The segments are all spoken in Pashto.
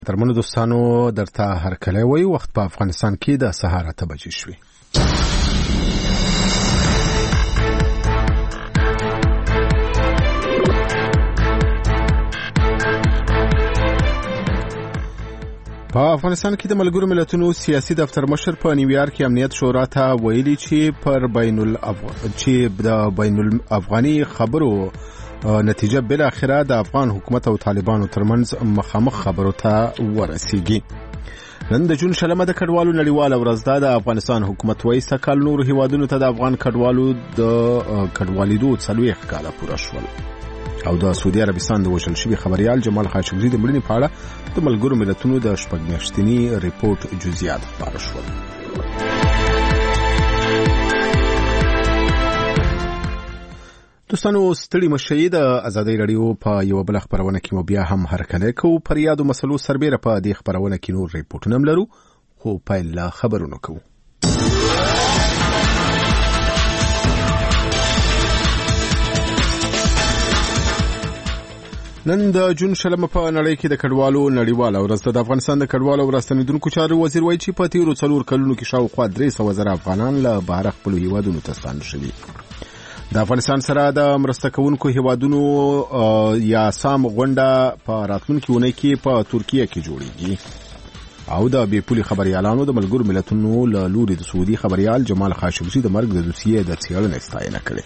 ترمنو دوستانو درته هرکلی وی وخت په افغانستان کې د سهار 8 بجې شوې. په افغانستان کې د ملګرو ملتونو سیاسي دفتر مشر په نیویارک کې امنیت شورا ته ویلي چې د بین الافغاني خبرو نتیجه بل اخره د افغان حکومت او طالبانو ترمنځ مخامخ خبرو ته ورسیږي. نن د جون شلمه د کډوالو نړیواله ورځ ده. د افغانستان حکومت وایي سکهال نور هیوادونو ته د افغان کډوالو د کډوالیدو 40 کاله پوره شول. او د سعودي عربستان د وژل شوي خبريال جمال خاشقجي د مړینې په اړه د ملګرو ملتونو د شپږ میاشتني ریپورت جزئیات خبر شول. دوستانو ستړي مشي د ازادي رادیو په یو بل خبرونه کې مو بیا هم هرکلی کوو. پر یادو مسلو سربېره په دې خبرونه کې نور ریپورتونه هم لرو، خو پیل له خبرونو کوو. نن د جون شلمه په نړۍ کې د کډوالو نړیواله ورځ ده. د افغانستان د کډوالو او راستنیدونکو چارو وزیر وایي چې په تیرو 4 کلونو کې شاوخوا 300,000 افغانان له بهر خپل هیوادونو ته ستانه شوي. د افغانستان سره د مرسته کوونکو هیوادونو یا سام غونډه په راتلونکي اونۍ کې په ترکیه کې جوړیږي. او د بیپولي خبريالانو د ملګرو ملتونو له لوري د سعودي خبريال جمال خاشقجي د مرګ د دوسیې د څېړنې ستاینه کړې.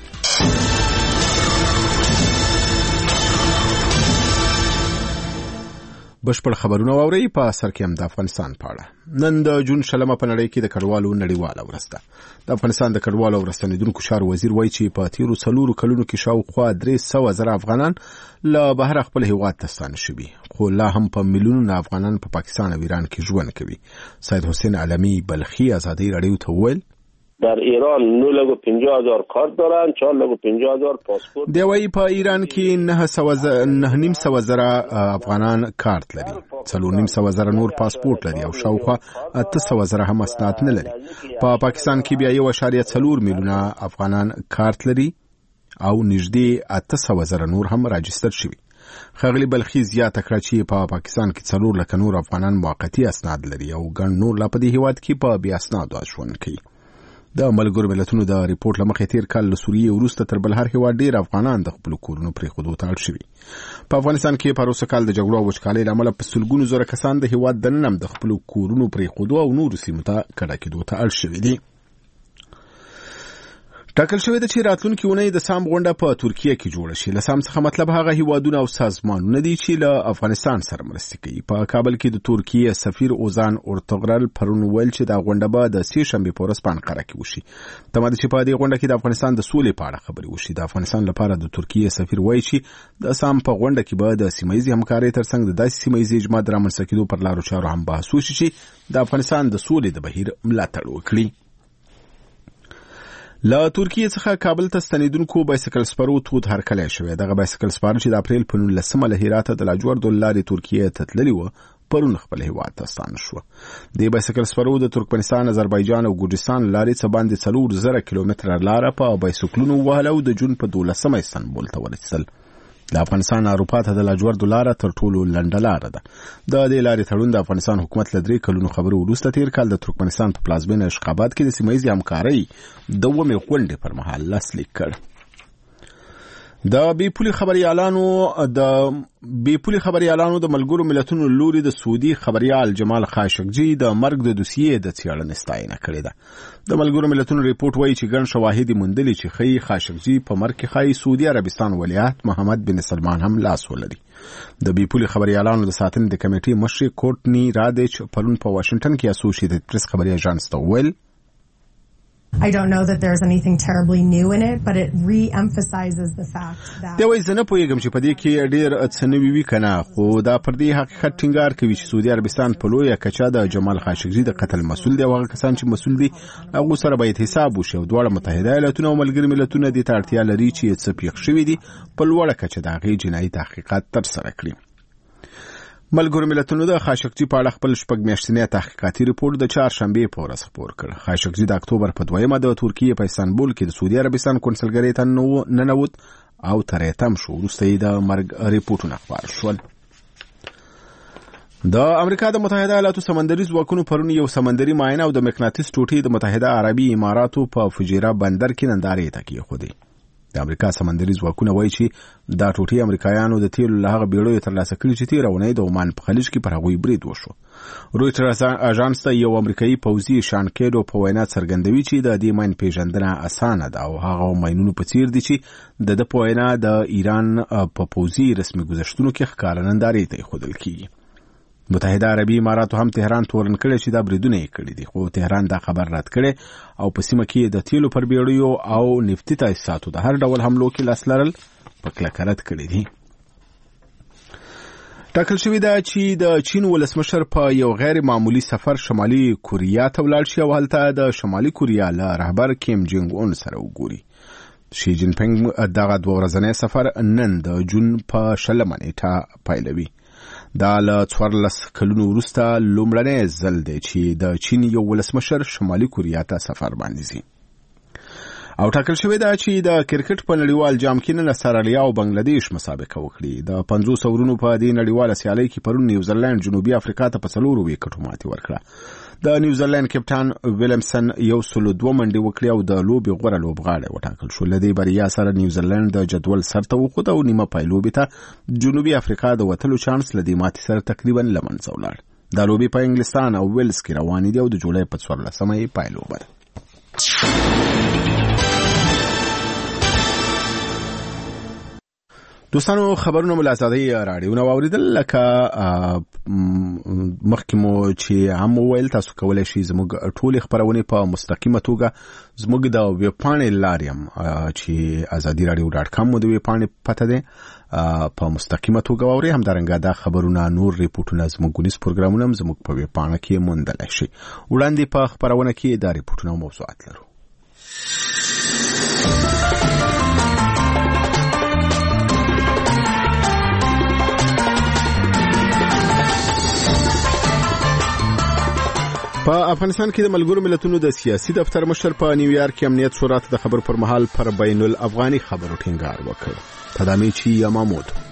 بشپړ خبرونه واوري په سر کې هم د افغانستان په اړه. نن د جون شلمه په نړۍ کې د کډوالو نړیواله ورځ ده. د افغانستان د کډوالو او راستنیدونکو چارو وزیر وایي چې په تیرو 4 کلونو کې شاوخوا 300,000 افغانان له بهر خپل هیواد ته ستانه شوي، خو لا هم په میلیونونو افغانان په پاکستان او ایران کې ژوند کوي. سید حسین علمی بلخی ازادي رادیو ته وویل در ایران 950,000 کارت دارن، 450,000 پاسپورت. دی وايي په ایران کې 9,900,000 افغانان کارت لري، 4,900,000 نور پاسپورت لري او شاوخوا 800,000 هم اسناد نه لري. په پاکستان کې بیا 1.4 میلیونه افغانان کارت لري او نږدې 800,000 نور هم راجستر شوي. خغلی بلخی زیاته کړه چې په پاکستان کې 4 لک نور افغانان موقتی اسناد لري او ګڼ نور لا په دې هیواد کې په بیا اسناد ژوند کوي. د ملګرو ملتونو د ریپورت لمخې تیر کال له سوریې وروسته تر بل هر هیواد ډیر افغانان د خپل کورونو پرېښودو ته اړ شوي. په افغانستان کې په روسه کال د جګړو او وچکالۍ له امله په سلګونو زره کسان د هیواد دننه هم د خپل کورونو پرېښودو او نورو سیمو ته کډه کېدو ته اړ شوي دي. ټاکل شوی ده چې راتلونکي اونۍ د سام غونډه په ترکیه کې جوړه شي. له سام څخه مطلب هغه هیوادونه او سازمانونه دي چې له افغانستان سره مرسته کوي. په کابل کې د ترکیه سفیر اوزان اورتغرل پرون ویل چې دا غونډه به د 3 شنبې په ورځ په انقره کې وشي. تماده چې په دې غونډه کې د افغانستان د سولې په اړه خبرې وشي. د افغانستان لپاره د ترکیه سفیر وایي چې د سام په غونډه کې به د سیمایي همکارۍ ترڅنګ د داسې سیمایي اجماع رامنځته کېدو پر لارو چارو هم بحث وشي چې د افغانستان د سولې د بهیر ملاتړ وکړي. له ترکیه څخه کابل ته ستنیدونکو بایسکل سپارو تود هرکلی شوی. دغه بایسکل سپار چې د اپریل په 19 له هراته د لاجورد لارې ترکیه ته تللی و پرون خپل هیواد ته ستانه شو. د بایسکل سپارو د ترکمنستان، آذربایجان او ګورجستان لارې څخه باندې 4,000 کیلومتره لاره په بایسکلونو وهله او د جون په 12 استانبول ته ورسېدل. د افغانستان اروپا ته د لاجورد لاره تر ټولو لنډه لاره ده. د دې لارې تړون د افغانستان حکومت له 3 کلونو خبرو وروسته تیر کال د ترکمنستان په پلازمینه اشخاباد کې د سیمایي همکارۍ د 2مې غونډې پر مهال لاسلیک کړ. د بیپولي خبريالانو د ملګرو ملتونو لوري د سعودي خبريال جمال خاشقجي د مرګ د دوسیې د څېړنې ستاینه کړې ده. د ملګرو ملتونو ریپورت وایي چې ګڼ شواهد موندلي چې ښیي خاشقجي په مرګ کې ښایي سعودي عربستان ولیعهد محمد بن سلمان هم لاس ولري. د بیپولي خبريالانو د ساتنې د کمیټې مشر کورټني رادیچ پرون په واشنگټن کې اسوسییټډ پریس خبري اژانس ته وویل I don't know that there's anything terribly new in it, but it re-emphasizes the fact that دا وایي زه نه پوهېږم چې په دې کې ډېر څه نوي وي که نه، خو دا پر دې حقیقت ټینګار کوي چې سعودي عربستان په لویه کچه د جمال خاشقجي د قتل مسؤل دی او هغه کسان چې مسؤل دي هغو سره باید حساب وشي او دواړه متحده ایالتونه او ملګري ملتونه دې ته اړتیا لري چې څه پېښ شوي دي په لوړه کچه د هغې جنایي تحقیقات ترسره کړي. ملګرو ملتونو د خاشقجي په اړه خپل شپږ میاشتنی تحقیقاتي ریپورت د 4 شنبې په ورځ خپور کړ. خاشقجي د اکتوبر په 2مه د ترکیه په استانبول کې د سعودي عربستان کنسولګرۍ ته ننوت او تر یې تم شو. وروسته یې د مرګ ریپورتونه خپاره شول. د امریکا د متحده ایالاتو سمندري ځواکونو پرون یو سمندري ماین او د مقناطیس ټوټې د متحده عربي اماراتو په فجیره بندر کې نندارې ته کېښودې. د امریکا سمندري ځواکونه وایي چې دا ټوټې امریکایانو د تیلو له هغه بیړیو ترلاسه کړي چې تېره اونۍ د عمان په خلیج کې پر هغوی برید وشو. رویټرز اژانس ته یو امریکایي پوځي شان کېډو په وینا څرګندوي چې د دې ماین پیژندنه اسانه ده او هغه ماینونو په څیر دي چې د په وینا د ایران په پوځي رسمي ګذشتونو کې ښکاره نندارې ته ایښودل کېږي. متحده عربي اماراتو هم تهران تورن کړی چې دا بریدونه یې کړي دي، خو تهران دا خبر رد کړی او په سیمه کې د تیلو پر بیړیو او نفتي تاسیساتو د هر ډول حملو کې لاس لرل په کلکه رد کړي دي. ټاکل شوې ده چې د چین ولسمشر په یو غیر معمولی سفر شمالي کوریا ته ولاړ شي او هلته د شمالي کوریا له رهبر کیم جونګ اون سره وګوري. شي جین پینګ دغه 2 ورځنی سفر نن د جون په 20 نیټه پیلوي. دا له 14 کلونو وروسته لومړنی ځل دی چې د چین یو ولسمشر شمالي کوریا ته سفر باندې ځي. او ټاکل شوې ده چې د کرکټ په نړیوال جام کې نن استرالیا او بنگلاديش مسابقه وکړي. د 500 ورونو په دې نړیواله سیالۍ کې پرون نیوزیلند جنوبي افریقا ته په 4 وکټو ماتې ورکړه. د نیوزیلند کپټان ویلمسن 102 منډې وکړې او د لوبې غوره لوبغاړی وټاکل شو. له دې بریا سره نیوزیلند د جدول سر ته وخوت او نیمه پای لوبې ته جنوبي افریقا د وتلو چانس له دې ماتې سره تقریبا له منځه ولاړ. دا لوبې په انګلستان او ویلز کې روانې دي او د جولای په 14 یې پای لوبه ده. دوستانو خبرونه مو له آزادۍ راډیو نه واوریدل. لکه مخکې مو چې هم وویل تاسو کولی شئ زموږ ټولې خپرونې په مستقیمه توګه زموږ د ویبپاڼې لارې هم چې ازادي راډیو .com مو د ویبپاڼې پته دی په مستقیمه توګه واورئ. همدارنګه دا خبرونه نور ریپورټونه زموږ ونیز پروګرامونه هم زموږ په ویبپاڼه کې موندلی شئ. وړاندې په خپرونه کې دا ریپورټونه او موضوعات لرو. په افغانستان کې د ملګرو ملتونو د سیاسي دفتر مشر په نیویارک کې امنیت شورا ته د خبر پر مهال پر بین الافغاني خبرو ټینګار وکړ. تدامیچی یاماموتو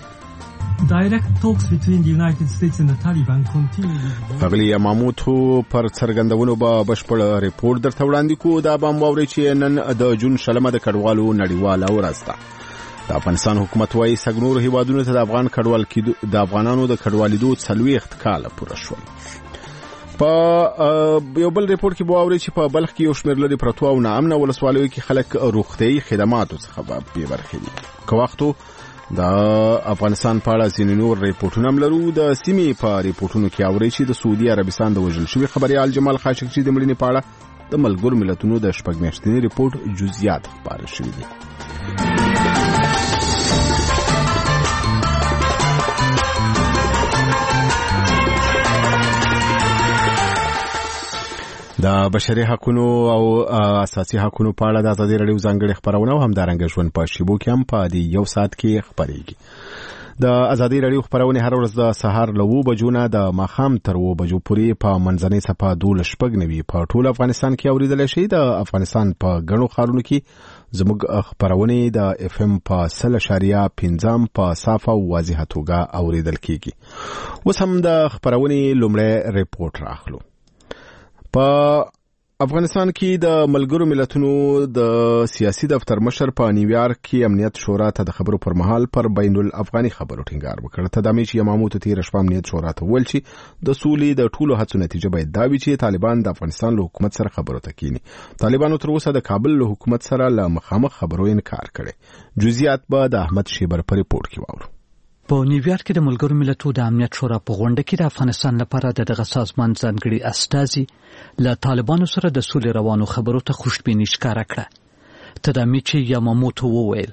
اغلی یاماموتو پر څرګندونو به بشپړ ریپورت درته وړاندې کوو. دا به هم واورئ چې نن د جون 20 د کډوالو نړیواله ورځ ده. د افغانستان حکومت وايي سګنور هیوادونو ته د افغانانو د کډوالېدو 40 کاله پوره شول. په یو بل ریپورت کې به واورئ چې په بلخ کې یو شمېر لرې پرتو او ناامنه ولسوالیو کې خلک روغتیايي خدماتو څخه بې برخې دي. که وختو د افغانستان په اړه ځینې نور ریپورټونه هم لرو. د سیمې په ریپورټونو کې اورئ چې د سعودي عربستان د وژل شوي خبریال جمال خاشقجي د مړینې په اړه د ملګرو ملتونو د 6 میاشتني ریپورټ جزئیات خپاره شوي دي. د بشري حقوقو او اساسي حقوقو په اړه د ازادي راډیو ځانګړي خبرونه او همدارنګه ژوند په شیبو کې هم په دې یو ساعت کې خبرېږي. د ازادي راډیو خبرونه هر ورځ د سهار له 9 بجو نه د ماښام تر 2 بجو پورې په منځنۍ صفحه 12 په ټول افغانستان کې اوریدل شي. د افغانستان په ګڼو ښارونو کې زموږ خبرونه د اف ام په 0.5 په صافه او واضحه توګه اوریدل کیږي. اوس هم د خبرونه لومړی ریپورت راخلو. په افغانستان کې د ملګرو ملتونو د سیاسي دفتر مشر په نیویارک کې امنیت شورا ته د خبرو پر مهال پر بین الافغاني خبرو ټینګار وکړ. تدامیچ یاماموتو تیر شپه امنیت شورا ته ویل چې د سولې د ټولو هڅو نتیجه باید دا وي چې طالبان د افغانستان له حکومت سره خبرو ته کینی. طالبانو تر اوسه د کابل له حکومت سره له مخامخ خبرو انکار کړي. جزئیات به د احمد شیبر په ریپورت کې واورو. په نیویارک کې د ملګرو ملتونو د امنیت شورا په غونډه کې د افغانستان لپاره دغه سازمان ځانګړي استازي له طالبانو سره د سولې روانو خبرو ته خوشبیني ښکاره کړه. تدامیچی یاماموتو وویل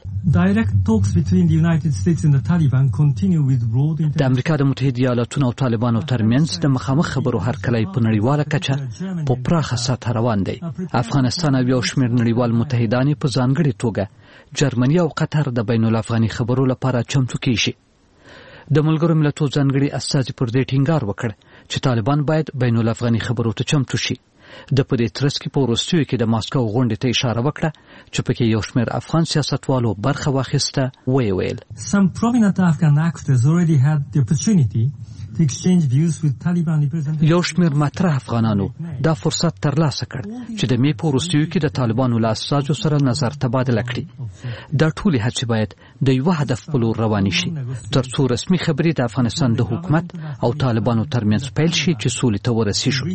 د امریکا د متحده ایالاتونو او طالبانو ترمنځ د مخامخ خبرو هرکلی په نړیواله کچه په پراخه سطح روان دی. افغانستان او یو شمېر نړیوال متحدان په ځانګړي توګه جرمني او قطر د بین الافغاني خبرو لپاره چمتو کیږي. د ملګرو ملتونو ځانګړي استازي پر دې ټینګار وکړ چې طالبان باید بین الافغاني خبرو ته چمتو شي. د په دې ترڅ کې په وروستیو کې د ماسکو غونډې ته اشاره وکړه چې پکې یو شمېر افغان سیاستوالو برخه واخیسته. ویل Some prominent Afghan actors already had the opportunity یو شمېر مطرح افغانانو دا فرصت ترلاسه کړ چې د می په وروستیو کې د طالبانو له استازو سره نظر تبادله کړي. دا ټولې هڅې باید د یو هدف په لور روانې شي ترڅو رسمي خبرې د افغانستان د حکومت او طالبانو ترمنځ پیل شي چې سولې ته ورسیږي.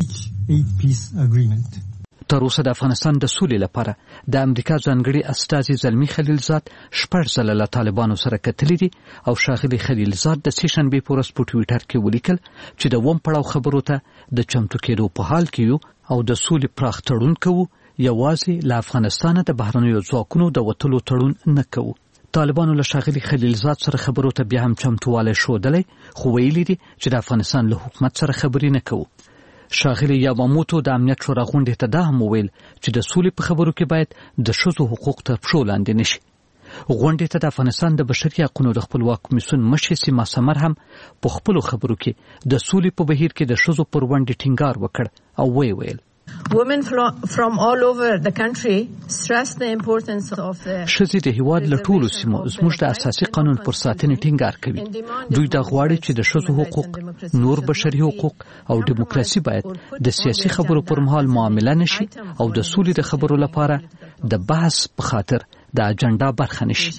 تر اوسه د افغانستان د سولې لپاره د امریکا ځانګړي استازي زلمی خلیلزاد 6 ځله له طالبانو سره کتلي دي او ښاغلي خلیلزاد د سې شنبې په ورځ په ټویټر کې ولیکل چې د اووم پړاو خبرو ته د چمتو کېدو په حال کې یو او د سولې پراخ تړون کوو، یوازې له افغانستانه د بهرنیو ځواکونو د وتلو تړون نه کوو. طالبانو له ښاغلي خلیلزاد سره خبرو ته بیا هم چمتووالی ښودلی، خو ویلي دي چې د افغانستان له حکومت سره خبرې نه کوو. ښاغلي یاماموتو د امنیت شورا غونډې ته دا هم وویل چې د سولې په خبرو کې باید د ښځو حقوق تر پښو لاندې نشي. غونډې ته د افغانستان د بشري حقوقو د خپلواک کمیسیون مشر سیما سمر هم په خپلو خبرو کې د سولې په بهیر کې د ښځو پر ونډې ټینګار وکړ او ویل Women from all over the country stress the importance of ښځې د هیواد له ټولو سیمو زموږ د اساسي قانون پر ساتنې ټینګار کوي. دوی دا غواړي چې د ښځو حقوق، نور بشري حقوق او دیموکراسي باید د سیاسي خبرو پر مهال معامله نشي او د سولې د خبرو لپاره د بحث په خاطر د اجنډا برخه نشي.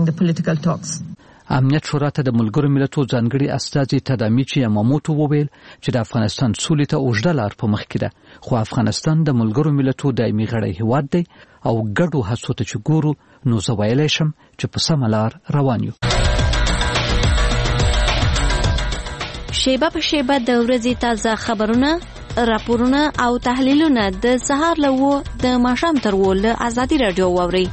امنیت شورا ته د ملګرو ملتونو ځانګړي استازي تدامیچی یاماموتو وویل چې د افغانستان سولې ته اوږده لار په مخ کې ده، خو افغانستان د ملګرو ملتونو دایمي غړی هیواد دی او ګډو هڅو ته چې ګورو نو زه ویلی شم چې په سمه لار روان یو. شیبه په شیبه د ورځې تازه خبرونه، راپورونه او تحلیلونه د سهار له 9 د ماښام تر 10 له ازادي راډیو واورئ.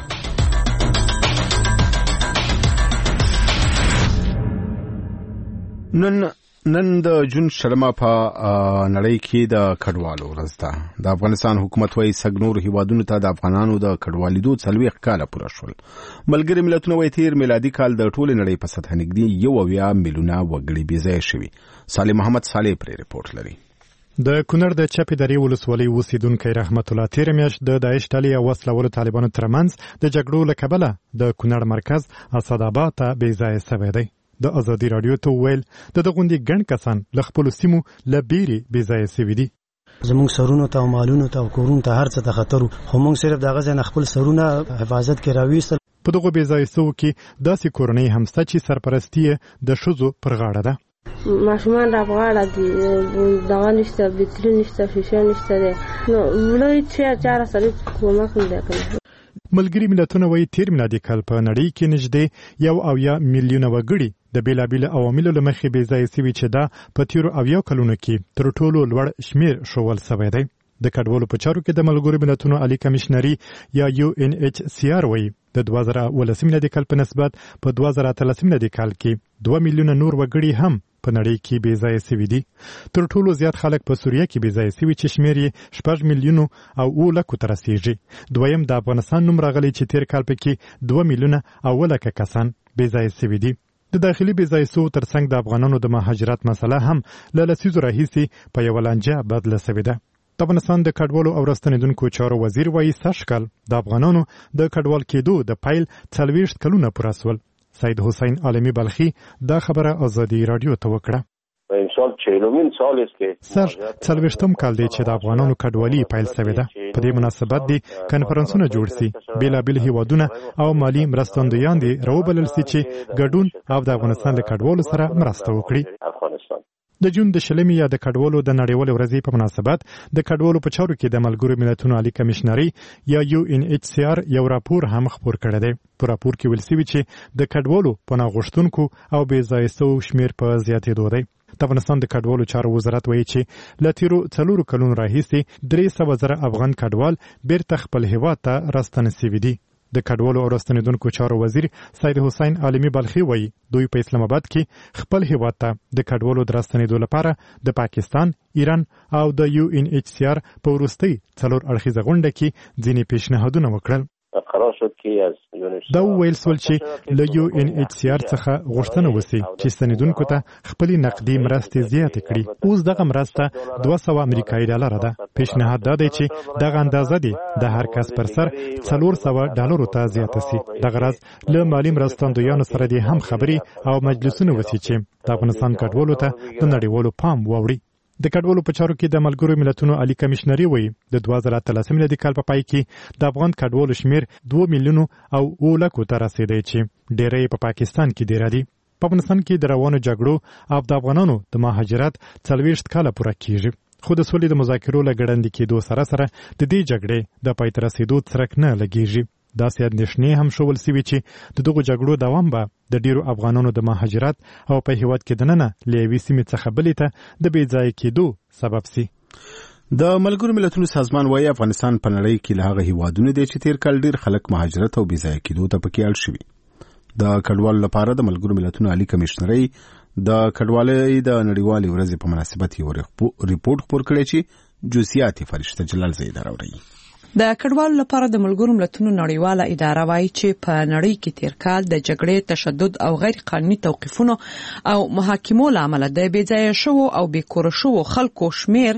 نن د جون شلمه په نړۍ کې د کډوالو ورځ ده. د افغانستان حکومت وايي سګنور هیوادونو ته د افغانانو د کډوالیدو 40 کاله پوره شول. ملګري ملتونه وايي تیر میلادي کال د ټولې نړۍ په سطح نږدې 1 میلیونه وګړي بېځایه شوي. صالح محمد صالح پرې رپورټ لري. د کونړ د چپې درې ولسوالۍ اوسیدونکی رحمت الله تیر میاشت د داعش ډلې او وسلهوالو طالبانو ترمنځ د جګړو له کبله د کونړ مرکز اسداباد ته بېځایه شوی دی. د ازادي راډیو ته ویل د غونډې ګڼ کسان له خپل سیمو له بیرې بېځایه شوي دي. زموږ سرونو ته او مالونو ته او کورونو ته هر څه ته خطر خو موږ صرف دغه ځای نه خپل سرونه حفاظت کې راویستل. په دغه بېځایه شوو کې داسې کورنۍ هم شته چې سرپرستي د ښځو پر غاړه ده. ماشومان را په غاړه دي، دغه نشته، بطري نشته، شیشه نشته دی، نو لوی چاره سره کومک نه دی کړی. ملګري ملتونه وايي تیر میلادي کال په نړۍ کې نږدې 1 میلیونه وګړي د بیلابیل عواملو له مخې بېځایه شوي چې دا په تیرو 80 کلونو کې تر ټولو لوړ شمیر ښوول شوی دی. د کډوالو په چارو کې د ملګرو ملتونو عالی کمشنري یا UNHCR وايي د 2018 میلادي کال په نسبت په 2013 میلادي کال کې 2 میلیونه نور وګړي هم په نړۍ کې بېځایه شوي دي. تر ټولو زیات خلک په سوریه کې بېځایه شوي چې شمیر یې 6 میلیونه او 9 لکو ته رسیږي. دویم د افغانستان نوم راغلی چې تیر کال پکې 2 میلیونه او 9 لکه کسان بېځایه شوي دي. د داخلي بېځایه شوو ترڅنګ د افغانانو د مهاجرت مسله هم له لسیزو راهیسې په یوه لانجه بدله شوې ده. د افغانستان د کډوالو او راستنېدونکو چارو وزیر وایي سږکال د افغانانو د کډوال کېدو د پیل 40 کلونه پوره شول. سید حسین عالمی بلخی دا خبره ازادي رادیو ته وکړه. سر 40 کال دی چې د افغانانو کډوالي پیل شوې ده. په دې مناسبت دي کنفرانسونه جوړ شي، بیلابیل هیوادونه او مالی مرستندویان دي راوبلل شي چې ګډون او د افغانستان د کډوالو سره مرسته وکړي. د جون د شلمې یا د کډوالو د نړیوالې ورځې په مناسبت د کډوالو په چارو کې د ملګرو ملتونو عالی کمشنري یا UNHCR یو راپور هم خپور کړی دی. په راپور کې ویل شوي چې د کډوالو پناه غوښتونکو او بېځایه شوو شمیر په زیاتېدو دی. د افغانستان د کډوالو چارو وزارت وایي چې له تیرو 4 کلونو راهیسې 300,000 افغان کډوال بیرته خپل هیواد ته راستنه شوي دي. د کډوالو او راستنېدونکو چارو وزیر سید حسین عالمی بلخی وایي دوی په اسلام آباد کې خپل هیواد ته د کډوالو د راستنېدو لپاره د پاکستان، ایران او د UNHCR په وروستۍ 4 اړخیزه غونډه کې ځینې پیشنهادونه وکړل. قرار شد که از دا ویل سول چې له یو ان ایچ سی آر څخه غوښتنه وسی چې ستنیدونکو ته خپل نقدي مرستې زیاتې کړي. اوس دغه مرسته 200 امریکایي ډالر ده. پیشنهاد دا دی چې دغه اندازه دی د هر کس پر سر $400 ته زیاته سي. دغه راز له مالی مرستندویانو سره دي هم خبري او مجلسونه وسی چې د افغانستان کډوالو ته د نړیوالو پام واوړي. د کډوالو په چارو کې د ملګرو ملتونو عالی کمشنري وایي د 2013 میلادي کال په پای کې د افغان کډوالو شمیر 2 میلیون او 2 لک ته رسیدي چې ډېری په پاکستان کې ډیر دي. په افغانستان کې د روانو جګړو او د افغانانو د مهاجرت 40 کاله پوره کیږي. خو د سولې د مذاکرو لګړندې کېدو سره سره د دې جګړې د پای ته رسیدو څرک نه لګیږي. داسې اندېښنې هم شول سوي چې د دغو جګړو دوام به د ډیرو افغانانو د مهاجرت او په هیواد کې دننه له یوې سیمې څخه بلې ته د بې ځایه کېدو سبب سي. د ملګرو ملتونو سازمان وايي افغانستان په نړۍ کې له هغه هیوادونو دی چې تیر کال ډیر خلک مهاجرت او بې ځایه کېدو ته پکې اړ شوي. د کډوالو لپاره د ملګرو ملتونو عالی کمشنري د کډوالۍ د نړیوالې ورځې په مناسبت یو ریپورت خپور کړی چې جزئیات فرشته جلال زید راوړي. د کډوالو لپاره د ملګرو ملتونو نړیواله اداره وايي چې په نړۍ کې تیر کال د جګړې، تشدد او غیر قانوني توقیفونو او محاکمو لامل د بې ځایه شوو او بې کور شوو خلکو شمیر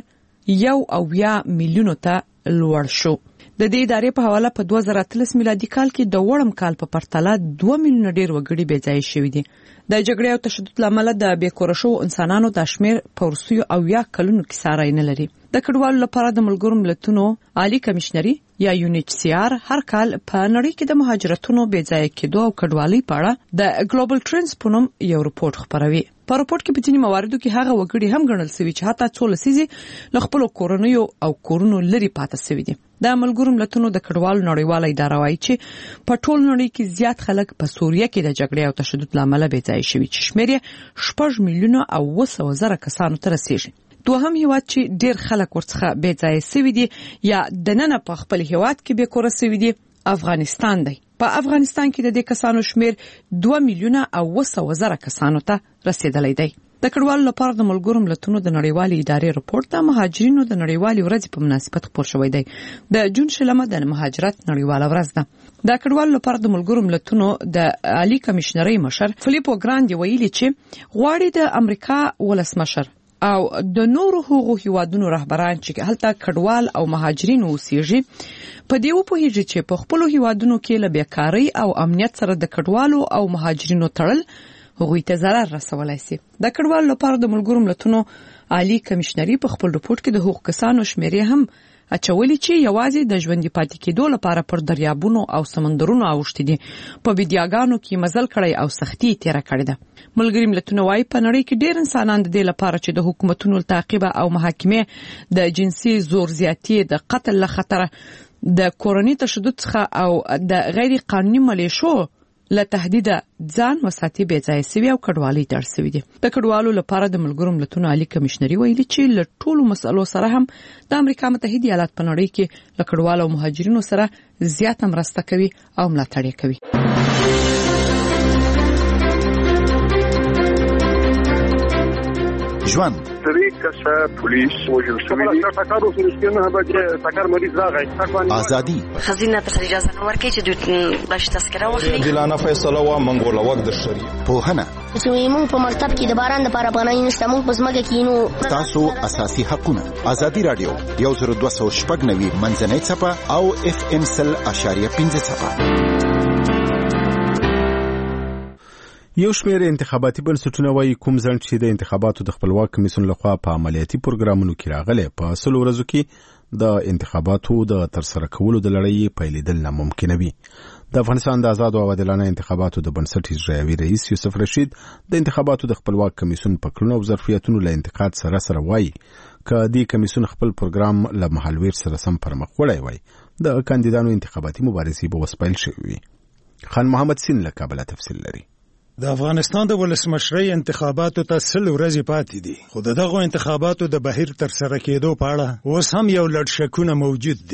1 میلیون ته لوړ شو. د دې ادارې په حواله په 2013 میلادي کال کې د وړم کال په پرتله 2 میلیون ډیر وګړي بې ځایه شوي دي. د جګړې او تشدد لامل د بې کور شوو انسانانو د شمیر په ورسیو او 10 کلونو کې ساري نه لري. د کډوالو لپاره د ملګرو ملتونو عالی کمشنري یا UNHCR هر کال په نړۍ کې د مهاجرتونو بې ځایه کېدو او کډوالۍ په اړه د ګلوبل ټرندز په نوم یو رپورټ خپروي. په رپورټ کې په ځینې مواردو کې هغه وګړي هم ګڼل شوي چې حتی څو لسیزې له خپل کورنیو او کورونو لري پاتې شوي دي. د ملګرو ملتونو د کډوالو نړیواله اداره وايي چې په ټول نړۍ کې زیات خلک په سوریه کې د جګړې او تشدد لامل بې ځایه شوي چې شمیر یې 6 میلیونه او 200,000 کسانو ته رسیږي. دوهم هیواد چې ډیر خلک ورڅخه بې ځایه شوي دي یا دننه په خپل هیواد کې بې کور شوي دي افغانستان دی. په افغانستان کې د دې کسانو شمیر 2 میلیونه او 200,000 کسانو ته رسیدلی دی. د کډوالو لپاره د ملګرو ملتونو د نړیوالې ادارې رپورټ د مهاجرینو د نړیوالې ورځې په مناسبت خپور شوی دی. د جون شلمه د مهاجرت نړیواله ورځ ده. د کډوالو لپاره د ملګرو ملتونو د عالی کمشنري مشر فلیپو ګراندي ویلي چې غواړي د امریکا ولسمشر او د نورو هغو هیوادونو رهبران چې هلته کډوال او مهاجرین اوسېږي په دې وپوهیږي چې په خپل هیوادونو کې له بیکاری او امنیت سره د کډوالو او مهاجرینو تړل هغوی ته ضرر رسولای شي. د کډوالو لپاره د ملګرو ملتونو عالی کمشنري په خپل رپورټ کې د حقوق کسانو شمیر هم اچولي چې یوازې د ژوندۍ پاتې کېدو لپاره پر دریابونو او سمندرونو اوښتي دي، په بېدیاګانو کې مزل کړی او سختي تیره کړې ده. ملګري ملتونه وايي په نړۍ کې ډېر انسانان د دې لپاره چې د حکومتونو تعقیب او محاکمې د جنسي زور زیاتی، د قتل له خطر، د کورني تشدد څخه او د غیر قانوني ملیشو له تهدید ځان وساتي بې ځایه شوي او کډوالۍ ته اړ شوي دي. د کډوالو لپاره د ملګرو ملتونو عالی کمشنري ویلي چې له ټولو مسئلو سره هم د امریکا متحده ایالات په نړۍ کې له کډوالو او مهاجرینو سره زیاته مرسته کوي او ملاتړ یې کوي. ژوند پولیس وژل شوی دي. ازادي خزینه ته اجازه نه ورکړي چې دوی باش تذکره واخلي. دلانه فیصله وا منګول وخت د شریعت پوهنه چې موږ په مکتب کې د باران لپاره افغانۍ نشته، موږ په ځمکه کې نو تاسو اساسي حقوقونه. ازادي رادیو 1290 منځنۍ صفه او FM 100.5 صفه. یو شمېر انتخاباتي بنسټونه وايي کوم ځنډ چې د انتخاباتو د خپلواک کمیسیون لخوا په عملیاتي پروګرامونو کې راغلی په 100 ورځو کې د انتخاباتو د ترسره کولو د لړۍ پیلېدل ناممکن وي. د افغانستان د آزاد او عادلانه انتخاباتو د بنسټ اجرایوي رئیس یوسف رشید د انتخاباتو د خپلواک کمیسیون په کړنو او ظرفیتونو له انتقاد سره وایي که دې کمیسیون خپل پروګرام له مهالویر سره سم پرمخ وړی وای د کاندیدانو انتخاباتي مبارزې به وسپیل شوې وي. خان محمد سین له کابل تفصیل لري. د افغانستان د ولسمشرۍ انتخاباتو ته 100 ورځې پاتې دي، خو دغه انتخاباتو د بهیر تر سره کېدو په اړه اوس هم یو لړ شکونه موجود دي.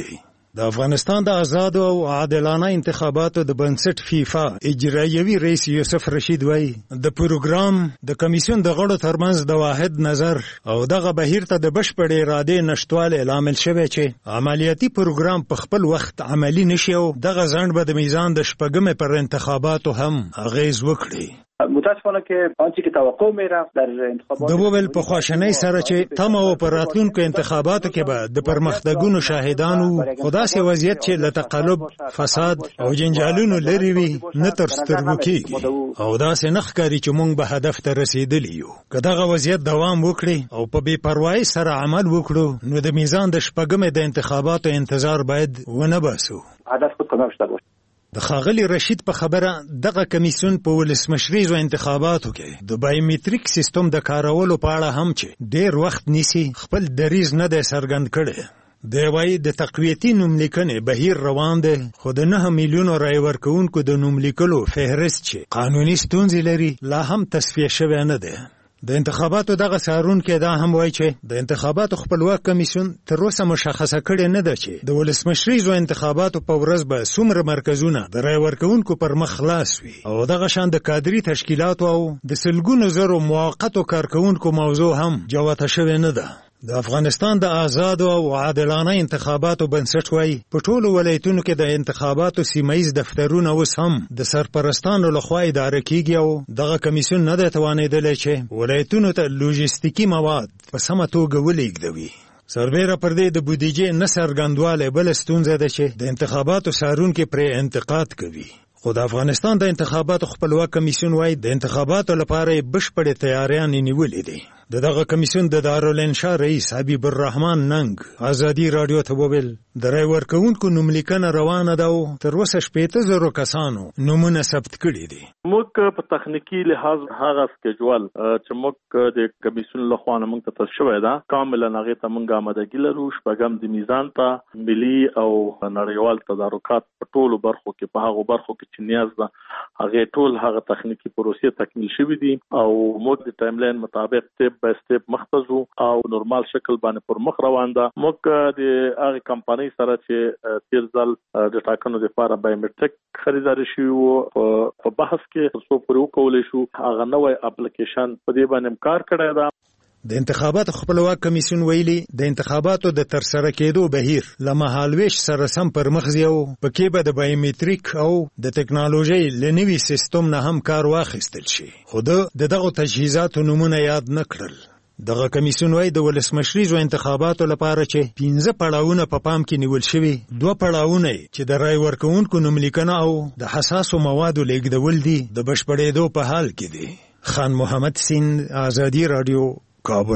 د افغانستان د آزادو او عادلانه انتخاباتو د بنسټ فیفا اجرایوي رئیس یوسف رشید وایي د پروګرام د کمیسیون د غړو ترمنځ د واحد نظر او دغه بهیر ته د بشپړې ارادې نشټوالی لامل شوی چې عملیاتي پروګرام په خپل وخت عملی نشي او دغه ځنډ به د میزان د شپږمې پر انتخاباتو هم اغیز وکړي. متاسفانه که آنچه که توقع میرفت در انتخابات د وویل په خواشنۍ سره چې تمه او په راتلونکو انتخاباتو کې به د پرمختګونو شاهدان وو، خو داسې وضعیت چې له تقلب، فساد او جنجالونو لرې وي نه تر سترګو کېږي او داسې نه ښکاري چې موږ به هدف ته رسېدلي یو. که دغه وضعیت دوام وکړي او په بې پروایۍ سره عمل وکړو نو د میزان د شپږمې د انتخاباتو انتظار باید ونه باسو. هدف خود کامیاب شده باشه. د ښاغلي رشید په خبره دغه کمیسیون په ولسمشریزو انتخاباتو کې د بایومټریک سیستم د کارولو په اړه هم چې ډېر وخت نیسي خپل دریځ نه دی څرګند کړی. دی وایي د تقویتي نوملیکنې بهیر روان دی، خو د 9 میلیونو رای ورکوونکو د نوملیکلو فهرست چې قانوني ستونزې لري لا هم تصفیه شوی نه دی. د انتخاباتو دغه څارونکی دا هم وایي چې د انتخاباتو خپلواک کمیسیون تر اوسه مشخصه کړې نه ده چې د ولسمشریزو انتخاباتو په ورځ به څومره مرکزونه د رای ورکوونکو پر مخ خلاص وي او دغه شان د کادري تشکیلاتو او د سلګونو زرو موقتو کارکوونکو موضوع هم جوته شوې نه ده. د افغانستان د آزادو او عادلانه انتخاباتو بنسټ وایي په ټولو ولایتونو کې د انتخاباتو سیمهیز دفترونه اوس هم د سرپرستانو لخوا اداره کیږي او دغه کمیسیون نه دی توانېدلی چې ولایتونو ته لوژستیکي مواد په سمه توګه ولېږدوي. سربیره پر دې د بودیجې نه څرګندوالی بله ستونزه ده چې د انتخاباتو څارونکي پرې انتقاد کوي. خو د افغانستان د انتخاباتو خپلواک کمیسیون وایي د انتخاباتو لپاره یې بشپړې تیاریانې نیولې دي. دغه کمیسیون د دارالانشا رئیس حبیب الرحمن ننګ ازادي راډیو ته وویل د رای ورکوونکو نوملیکنه روانه ده او تر اوسه 80,000 کسانو نومونه ثبت کړي دي. موږ په تخنیکی لحاظ هغه سکیجول چې موږ د کمیسیون لخوا نه موږ ته تاسو شوی دا کاملا هغه ته موږ آمادګي لرو. شپږم د میزان ته ملي او نړیوال تدارکات په ټولو برخو کې په هغه برخو کې چې نیاز ده هغه ټول هغه تخنیکی پروسې تکمیل شوې دي او موږ د ټایملاین مطابق سټپ بای سټپ مختصو او نورمال شکل باندې پر مخ روان ده. موږ د هغه کمپنۍ سره چې تیر ځل د ټاکنو لپاره بایومټریک خریداري شوی وو په بحث کې څو پرې وکولای شو هغه نوې اپلیکیشن په دې باندې کار کړی دا. د انتخاباتو خپلواک کمیسیون ویلي د انتخاباتو د ترسره کېدو بهیر له مهالویش سره سم پر مخ ځي او پکې به د بایومټریک او د ټکنالوژۍ له نوي سیستم نه هم کار واخیستل شي. خو د دغو تجهیزاتو نومونه یاد نه کړل. دغه کمیسیون وایي د ولسمشریزو انتخاباتو لپاره چې 15 پړاوونه په پام کې نیول شوي، 2 پړاوونه چې د رای ورکوونکو نوملیکنه او د حساسو موادو لیږدول دي د بشپړېدو په حال کې دي. خان محمد سین، ازادي راډیو، کابل.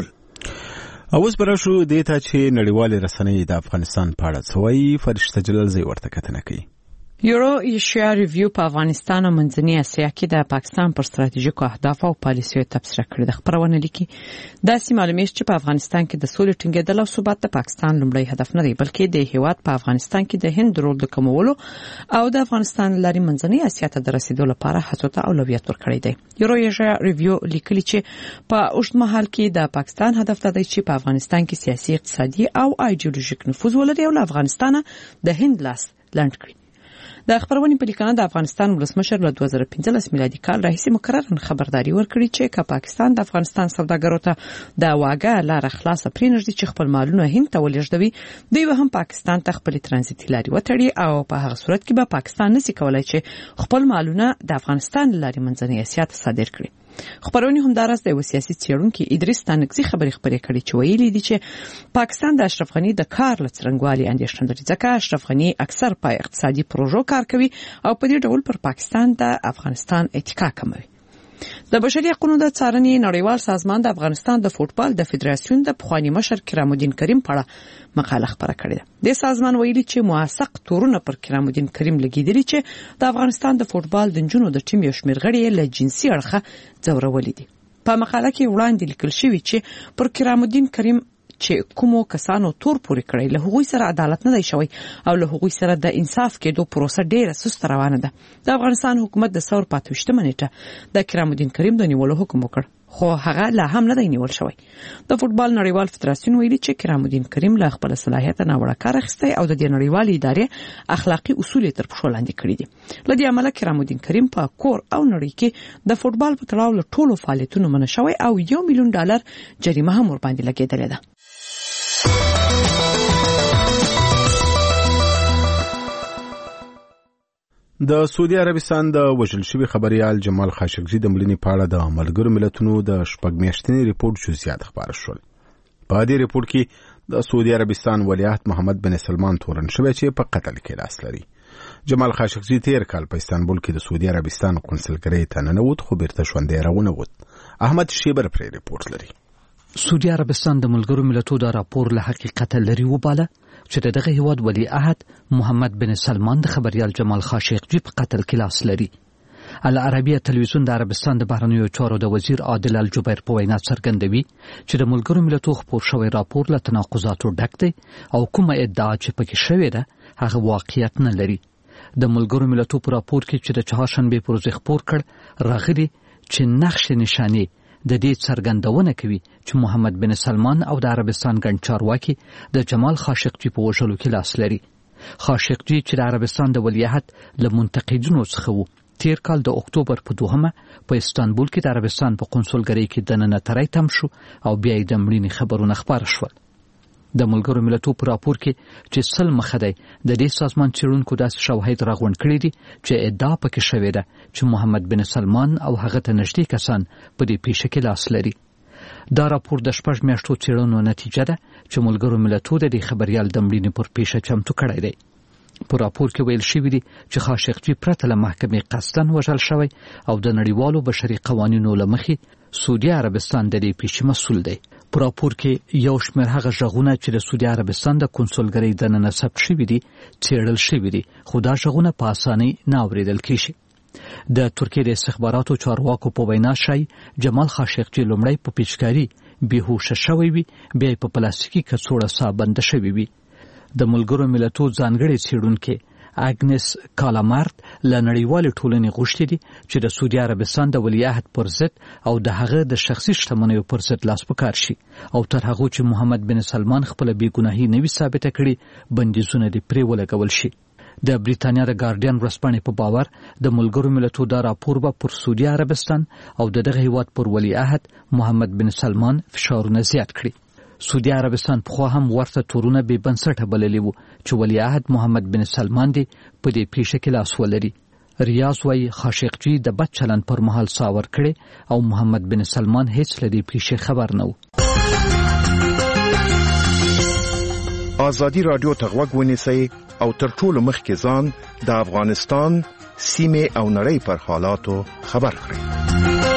اوس براشو دیتا چې نړیوال رسنۍ د افغانستان په اړه څه وایي. فرشته جلال زی ورته کتنه کوي. یورو ایشیا ریویو په افغانستان او منځنۍ اسیا کې د پاکستان پر ستراتیژیکو اهدافو او پالیسیو تبصره کړې ده. خبرونه لیکي داسې معلومیږي چې په افغانستان کې د سولې ټینګېدل او ثبات د پاکستان لومړی هدف نه دی، بلکې د هیواد په افغانستان کې د هند رول د کمولو او د افغانستان لارې منځنۍ اسیا ته د رسیدو لپاره هڅو ته اولویت ورکړی دی. یورو ایشیا ریویو لیکلي چې په اوږد مهال کې د پاکستان هدف دی چې په افغانستان کې سیاسي، اقتصادي او ایډیولوژیک نفوذ ولري او له افغانستان د هند لاس لنډ کړي. د خبرونې په لیکنه د افغانستان ولسمشر له 2015 میلادي کال راهیسې مکررن خبرداري ورکړي چې که پاکستان د افغانستان سوداګرو ته د واګه لار خلاصه پرېنږدي چې خپل مالونه هند ته ولېږدوي، دوی به هم پاکستان ته خپل ترانزیتي لارې وتړي او په هغه صورت کې به پاکستان نشي کولای چې خپل مالونه د افغانستان لارې منځنۍ اسیا ته صادر کړي. خبرونه همدارس د سیاسي څېړونکو ادریس تانکزي خبرې کړې چې ویلي دي چې پاکستان د اشرف غنی د کار لڅرنګوالي اندېښنه لري، ځکه اشرف غنی اکثر په اقتصادي پروژو کار کوي او په دې ډول پر پاکستان د افغانستان اتکا کموي. د بشري حقوقو د څارنې نړیوال سازمان د افغانستان د فوټبال د فدراسیون د پخوانی مشر کرام الدین کریم په اړه مقاله خبره کړې ده. د سازمان ویلي چې موثق تورونه پر کرام الدین کریم لګیدلي چې د افغانستان د فوټبال د نجونو د ټیم یو شمېر غړي له جنسي اړخه ځورولي دي. په مقاله کې وړاندې لیکل شوی چې پر کرام الدین کریم چې کومو کسانو تور پوري کړی له هغوی سره عدالت نه دی شوی او له هغوی سره د انصاف کېدو پروسه ډیره سست روانه ده. د افغانستان حکومت د 28 نیټه د کرام الدین کریم د نیولو حکم وکړ. خو هغه لا هم نه دی نیول شوی. د فوتبال نړیوال فدراسیون ویلي چې کرام الدین کریم له خپل صلاحیت نه وړه کار اخیستی او د دې نړیوالې ادارې اخلاقی اصول تر پښو لاندې کړي دي. له دې امله کرام الدین کریم په کور او نړۍ کې د فوتبال په تړاو له ټولو فعالیتونو منع شوی او $1 میلیون جریمه هم ورباندې لګېدلې ده. د سعودي عربستان د وژل شوي خبريال جمال خاشقجي د مړینې په اړه د ملګرو ملتونو د شپږ میاشتني ریپورت جزئیات خبر شول. په دې ریپورت کې د سعودي عربستان ولیعهد محمد بن سلمان تورن شوی چې په قتل کې لاس لري. جمال خاشقجي تیر کال په استانبول کې د سعودي عربستان قونسلګرۍ ته ننوت خو بیرته ژوندی راونوت. احمد شیبر پرې ریپورت لري. سعودي عربستان د ملګرو ملتونو د راپور له حقیقت لري وباله چې دغه هیواد ولی عهد محمد بن سلمان د خبريال جمال خاشقجي په قتل کې لاس لري. العربیه تلویزیون د عربستان د بهرنیو چارو د وزیر عادل الجبیر په وینا څرګندوي چې د ملګرو ملتونو خپور شوی راپور له تناقضاتو ډک دی او کومه ادعا چې پکې شوې ده هغه واقعیت نه لري. د ملګرو ملتونو په راپور کې چې د چهارشنبه پر ورځ خپور کړ راغلي چې نقش نشانی د دې څرګندونه کوي چې محمد بن سلمان او د عربستان ګڼ چارواکي د جمال خاشقجي په وژلو کې لاس لري. خاشقجي چې د عربستان د ولیعهد له منتقدینو څخه وو تیر کال د اکتوبر په 2 په استانبول کې د عربستان په قونسلګرۍ کې دننه تری تم شو او بیا یې د مړینې خبرونه خبر شول. د ملګرو ملتونو په راپور کې چې سل مخه دی د دې سازمان چیرونکو داسې شواهد راغونډ کړي دي چې ادعا پکې شوې ده چې محمد بن سلمان او هغه ته نږدې کسان په دې پیښه کې لاس لري. دا راپور د 6 میاشتو څېړنو نتیجه ده چې ملګرو ملتونو د دې خبريال د مړینې پر پیښه چمتو کړی دی. په راپور کې ویل شوی دی چې خاشقجي پرته له محکمې قصداً وژل شوی او د نړیوالو بشري قوانینو له مخې سعودي عربستان د دې پیښې مسؤل دی. په راپور کې یو شمېر هغه ژغونه چې د سعودي عربستان د قونسلګرۍ دننه ثبت شوي دي څېړل شوي دي خو دا ژغونه په اسانۍ نه اورېدل کېږي. د ترکیې د استخباراتو چارواکو په وینا شای جمال خاشقجي لومړی په پیچکاري بېهوشه شوی وي بیا یې په پلاستیکي کڅوړه ساه بنده شوی وي. د ملګرو ملتونو ځانګړی څېړونکی اګنس کالامارت له نړیوالې ټولنې غوښتي دي چې د سعودي عربستان د ولیعهد پر ضد او د هغه د شخصي شتمنیو پر ضد لاس پکار شي او تر هغه چې محمد بن سلمان خپل بېګناهي نه وي ثابته کړي بندیزونه دې پرې ولګول شي. د بریتانیا د ګارډین ورځپاڼې په باور د ملګرو ملتونو دا راپور به پر سعودي عربستان او دغه هیواد پر ولیعهد محمد بن سلمان فشارونه زیات کړي. سعودي عربستان په هم ورته تورونه به بنسټه بللی وو چې ولیعهد محمد بن سلمان دی په دې پیښه کې لاس ولري. ریاض وايي خاشقجي د بد چلند پر مهال ساور کړي او محمد بن سلمان هیڅ له دې پیښې خبر نه و. ازادي رادیو ته غوږ ونیسئ او تر ټولو مخکې ځان د افغانستان سیمه او نړۍ پر حالاتو خبر کړئ.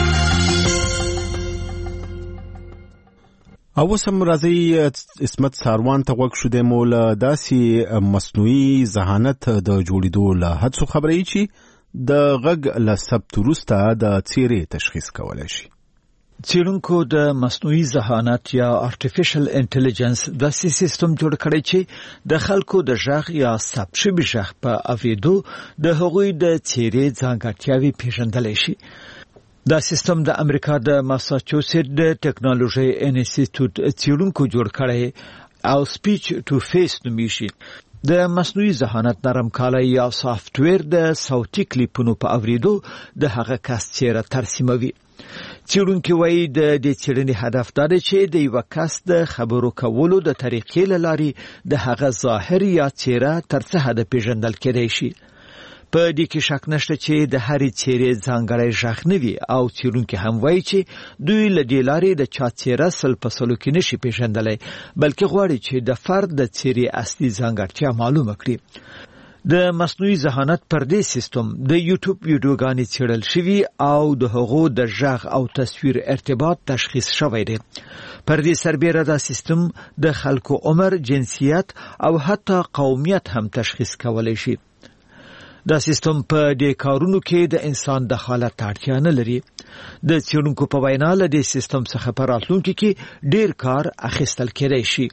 او سم راځي اسمت ساروان ته غوږ شو د مول داسي مصنوعي ذهانت د جوړېدو له هڅو خبرې چې د غږ له ثبت وروسته د څیرې تشخیص کولای شي. څېړونکو د مصنوعي ذهانت یا آرټیفیشل انټيليجنس داسې سیستم جوړ کړی چې د خلکو د غږ یا ثبت شوي غږ په اوریدو د هغوی د څیرې ځانګړتیاوې پیژندلی شي. دا سیستم د امریکا د ماساچوسټ د ټیکنالوژي انسټیټیوټ څېړونکو جوړ کړی او سپیچ ټو فیس نومیږي. د مصنوعي ذهانت نرم کالی یا سافټویر د صوتي کلیپونو په اوریدو د هغه کس څیره ترسیموي. څېړونکي وایي د دې څېړنې هدف دا دی چې د یو کس د خبرو کولو د طریقې له لارې د هغه ظاهر یا څیره تر څه حده پیژندل کېدای شي. په دې کې شک نشته چې د هرې څیرې ځانګړی غږ نه وي او څېړونکي هم وایي چې دوی له دې لارې د چا څیره سل په سلو کې نشي پیژندلی بلکې غواړي چې د فرد د څیرې اصلي ځانګړتیا معلومه کړي. د مصنوعي ذهانت پر دې سیستم د یوټیوب ویډیوګانې څېړل شوي او د هغو د غږ او تصویر ارتباط تشخیص شوی دی. پر دې سربیره دا سیستم د خلکو عمر، جنسیت او حتی قومیت هم تشخیص کولی شي. دا سیستم په دې کارونو کې د انسان د حالت اړتیا نه لري. د څېړونکو په وینا له دې سیستم څخه په راتلونکي کې ډیر کار اخیستل کېدای شي.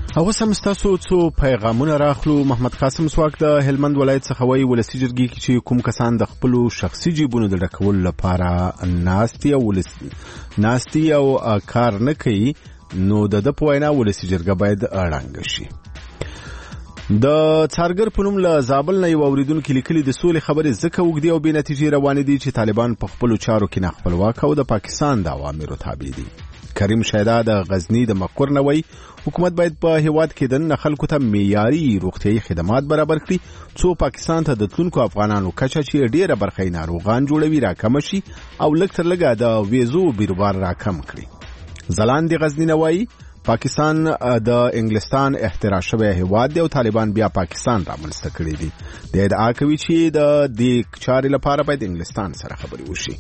هغه سمستاسو څو پیغامونه راخلو. محمد قاسم سواک د هلمند ولایت څخه وایي ولسی جرګې کې چې کوم کسان د خپل شخصي جیبونو د ډکولو لپاره ناستي او کار نه کوي نو د په وینا ولسی جرګه باید اړانګ شي. د څارګر په نوم له زابل نه یو اوریدونکو لیکلي د سولې خبرې زکه وګدي او بې نتیجې روانې دي چې طالبان په خپل چارو کې نه خپلواک او د پاکستان د اوامرو تابع دي. کریم شیدا د غزنی د مقر نه وایي حکومت باید په هیواد کې د خلکو ته معیاري روغتیايي خدمات برابر کړي څو پاکستان ته د تلونکو افغانانو کچه چې ډیره برخه ناروغان جوړوي راکم شي او لږ تر لږه د ویزو بیروبار راکم کړي. زلان د غزنی نه وایي پاکستان د انګلستان اختراع شوی هیواد دی او طالبان بیا پاکستان رامنځته کړی دي. د ادعا کوي چې د دې چارې لپاره باید انګلستان سره خبرې وشي.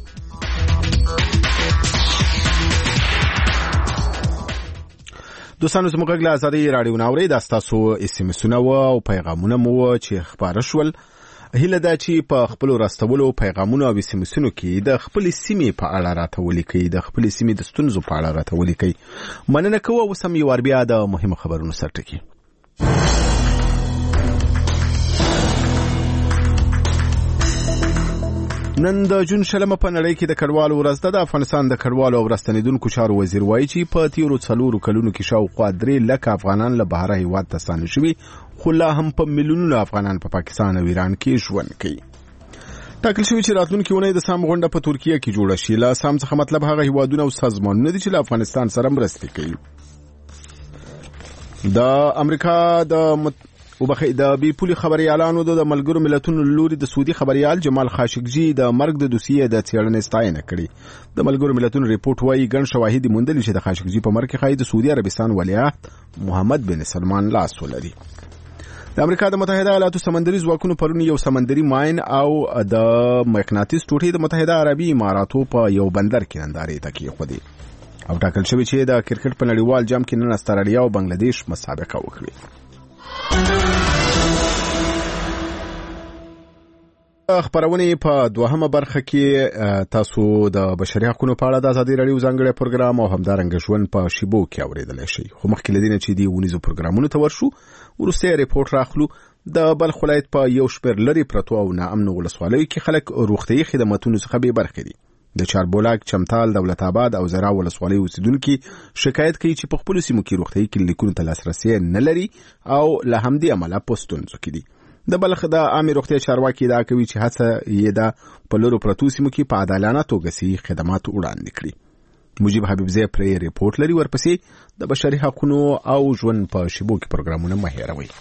دوستانو زموږ غږ له آزادۍ راډیو ناوري د تاسو SMS-ونه او پیغامونه مو چې خبره شول. هیله ده چې په خپل راستولو پیغامونو او SMS-ونو کې د خپل سیمې په اړه راته ولیکئ، د خپل سیمې د ستونزو په اړه راته ولیکئ. مننه کوم اوس هم یو بیا د مهمو خبرونو سره ټکی. نن د جون شلمه په نړۍ کې د کډوالو ورځ ده. د افغانستان د کډوالو او راستنیدونکو چارو وزیر وایي چې په تیرو 4 کلونو کې شاوخوا 3 لک افغانان له بهر هیواد ته ستانه شوي، خو لا هم په میلیونونو افغانان په پاکستان او ایران کې ژوند کوي. ټاکل شوی چې راتلونکي اونۍ د سام غونډه په ترکیه کې جوړه شي. له سام څخه مطلب هغه هیوادونه او سازمانونه دي چې له افغانستان سره مرسته کوي. د امریکا د بي پولي خبريالانو د ملګرو ملتونو لوري د سعودي خبريال جمال خاشقجي د مرګ د دوسیې د څېړنې ستاینه کړې. د ملګرو ملتونو ریپورت وايي ګڼ شواهد موندلي چې د خاشقجي په مرګ کې د سعودي عربستان ولیعهد محمد بن سلمان لاس ولري. د امریکا د متحده ایالاتو سمندري ځواکونو پرون یو سمندري ماین او د مقناطیس ټوټې د متحده عربي اماراتو په یو بندر کې نندارې ته کېښودې او ټاکل شوی چې د کرکټ په نړیوال جام کې نن استرالیا او بنگلاديش مسابقه وکړي. خبرونه په دوهمه برخه کې تاسو د بشري حقوقو په اړه د آزادۍ راډیو ځانګړي پروګرام او همدارنګه ژوند په شیبو کې اوریدل شي. خو مخکې لدینه چې دی ونیزو پروګرامونو ته ورشو ورسته ریپورت راخلو. د بلخ ولایت په یو شپږ لري پرتو او ناامن ولسوالیو کې خلک روغتيي خدماتونو څخه بې برخې دي. د چاربولاک، چمتال، دولت آباد او زرا ولسوالۍ اوسیدونکو شکایت کوي چې په خپل سیمو کې روغتيي کلینیکونو ته لاسرسي نه لري او له همدې امله پوسټونځو کې دي. د بلخ د عامه روغتیا چارواکي دا کوي چې هڅه یې ده په لورو پرتو سیمو کې په عادلانه توګه سي خدمات وړاندې کړي. مجيب حبیبزی پر ریپورت لري. ورپسې د بشري حقوقو او ژوند په شیبو کې پروګرامونه مهیروي.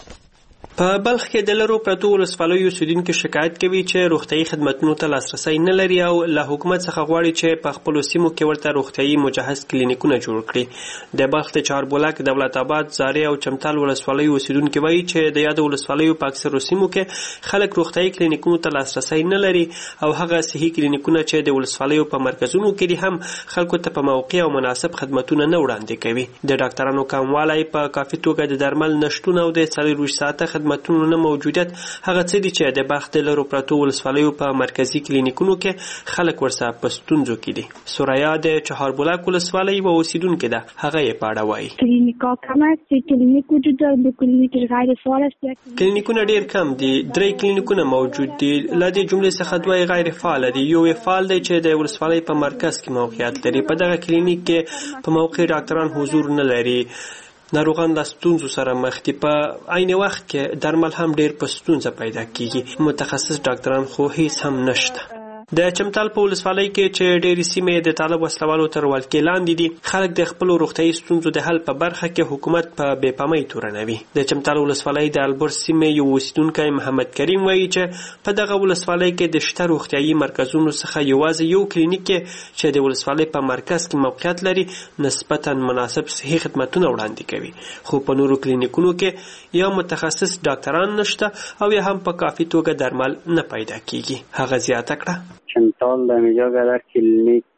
په بلخ کې د لرو پرتو ولسوالیو اوسیدونکو شکایت کوي چې روغتيي خدماتونو ته لاسرسي نه لري او له حکومت څخه غواړي چې په خپل سیمو کې ورته روغتيي مجهز کلینیکونه جوړ کړي. د بلخ د چاربولاک، دولت آباد، زارې او چمتال ولسوالیو اوسیدونکو وایي چې د یاد ولسوالیو په اکثرو سیمو کې خلک روغتيي کلینیکونو ته لاسرسي نه لري او هغه صحي کلینیکونه چې د ولسوالیو په مرکزونو کې دي هم خلکو ته په موقع او مناسب خدماتونه نه وړاندې کوي. د ډاکټرانو کموالی، په کافي توګه د درمل نشټون او د 24 ساعته خدماتونو نه موجودیت هغه څه دي چې د بلخ د لرو پرتو ولسوالیو په مرکزی کلینیکونو کې خلک ورسره په ستونزو کې دي. سوریا د چهاربولاک ولسوالۍ و اوسیدونکو ده، هغه یې پاړه وایي. کلینیکا کم است، کلینیک وجود داره، دو کلینیک غیر فعال است. کلینیکونه ډیر کم دي، 3 کلینیکونه موجود دي. له دې جملې څخه 2 غیر فعال دي. یو فعال دی چې د ولسوالۍ په مرکز کې موقعیت لري. په دغه کلینیک کې په موقع ډاکټران حضور نه لري. ناروغان د ستونزو سره مخ دي. په عین وخت کې درمل هم ډیر په ستونزه پیدا کیږي. متخصص ډاکټران خو هیڅ هم نشته. د چمتال په ولسوالۍ کې چې ډېری سیمې د طالب وسلوالو تر ولکې لاندې دي، خلک د خپل روغتیايي ستونزو د حل په برخه کې حکومت په بې پامۍ تورنوي. د چمتال ولسوالۍ د البرز سیمې یو اوسیدونکی محمد کریم وایي چې په دغه ولسوالۍ کې د شته روغتیايي مرکزونو څخه یوازې یو کلینیک چې د ولسوالۍ په مرکز کې موقعیت لري نسبتاً مناسب صحي خدمتونه وړاندې کوي، خو په نورو کلینیکونو کې یا متخصص ډاکټران نشته او یا هم په کافي توګه درمل نه پیدا کیږي. هغه زیاته کړه چمتال در اینجا قدر کلینیک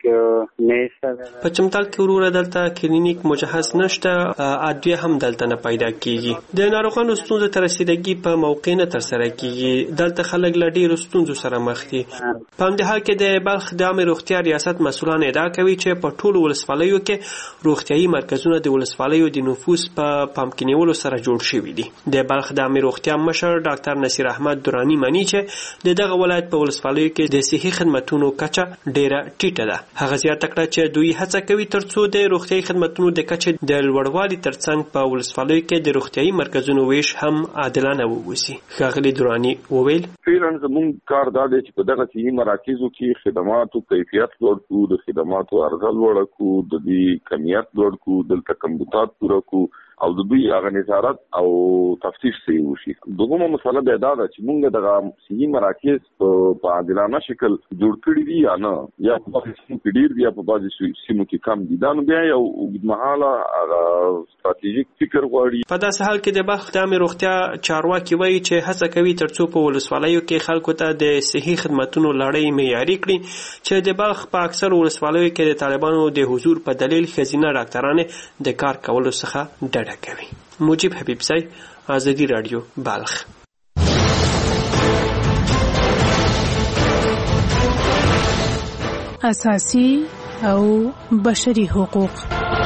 په چمتال کې وروره دلته کلینیک مجهز نشته، ادویه هم دلته نه پیدا کیږي. د ناروغانو ستونزو ته رسیدګي په موقع نه ترسره کیږي. دلته خلک له ډېرو ستونزو سره مخ دي. په همدې حال کې د بلخ د عامه روغتیا ریاست مسؤلان ادعا کوي چې په ټولو ولسوالیو کې روغتیايي مرکزونه د ولسوالیو د نفوس په پام کې نیولو سره جوړ شوي دي. د بلخ د عامه روغتیا مشر ډاکټر نصیر احمد درانی مانی چې دغه ولایت په ولسوالیو کې د صحي خدماتو کچه ډېره ټیټه ده. هغه زیاته کړه چې دوی هڅه کوي ترڅو د روغتیايي خدماتو د کچې د لوړوالي ترڅنګ په ولسوالیو کې د روغتیايي مرکزونو ویش هم عادلانه ووسی. ښاغلي درانی وویل فعلا زموږ کار دا دی چې په دغه صحي مراکزو کې خدماتو کیفیت لوړ کړو، د خدماتو عرضه لوړه کړو، د دې کمیت لوړ کړو، دلته کمبودات پوره کړو او د دوی هغه نظارت او تفتیش صحیح وشي. دویمه مسله دا ده چې موږ دغه صحي مراکز په عادلانه شکل جوړ کړي دي یا نه، یا په بعضې سیمو کې ډېر دي یا په بعضې سیمو کې کم دي. دا نو بیا یو اوږدمهاله ستراتیژیک فکر غواړي. په داسې حال کې د بلخ د عامې روغتیا چارواکي وایي چې هڅه کوي ترڅو په ولسوالیو کې خلکو ته د صحي خدماتونو لړۍ معیاري کړي چې د بلخ په اکثرو ولسوالیو کې د طالبانو د حضور په دلیل ښځینه ډاکټرانې د کار کولو څخه ډډه کوي. مجيب حبیب سای، آزادی رادیو، بلخ. اساسي او بشري حقوق.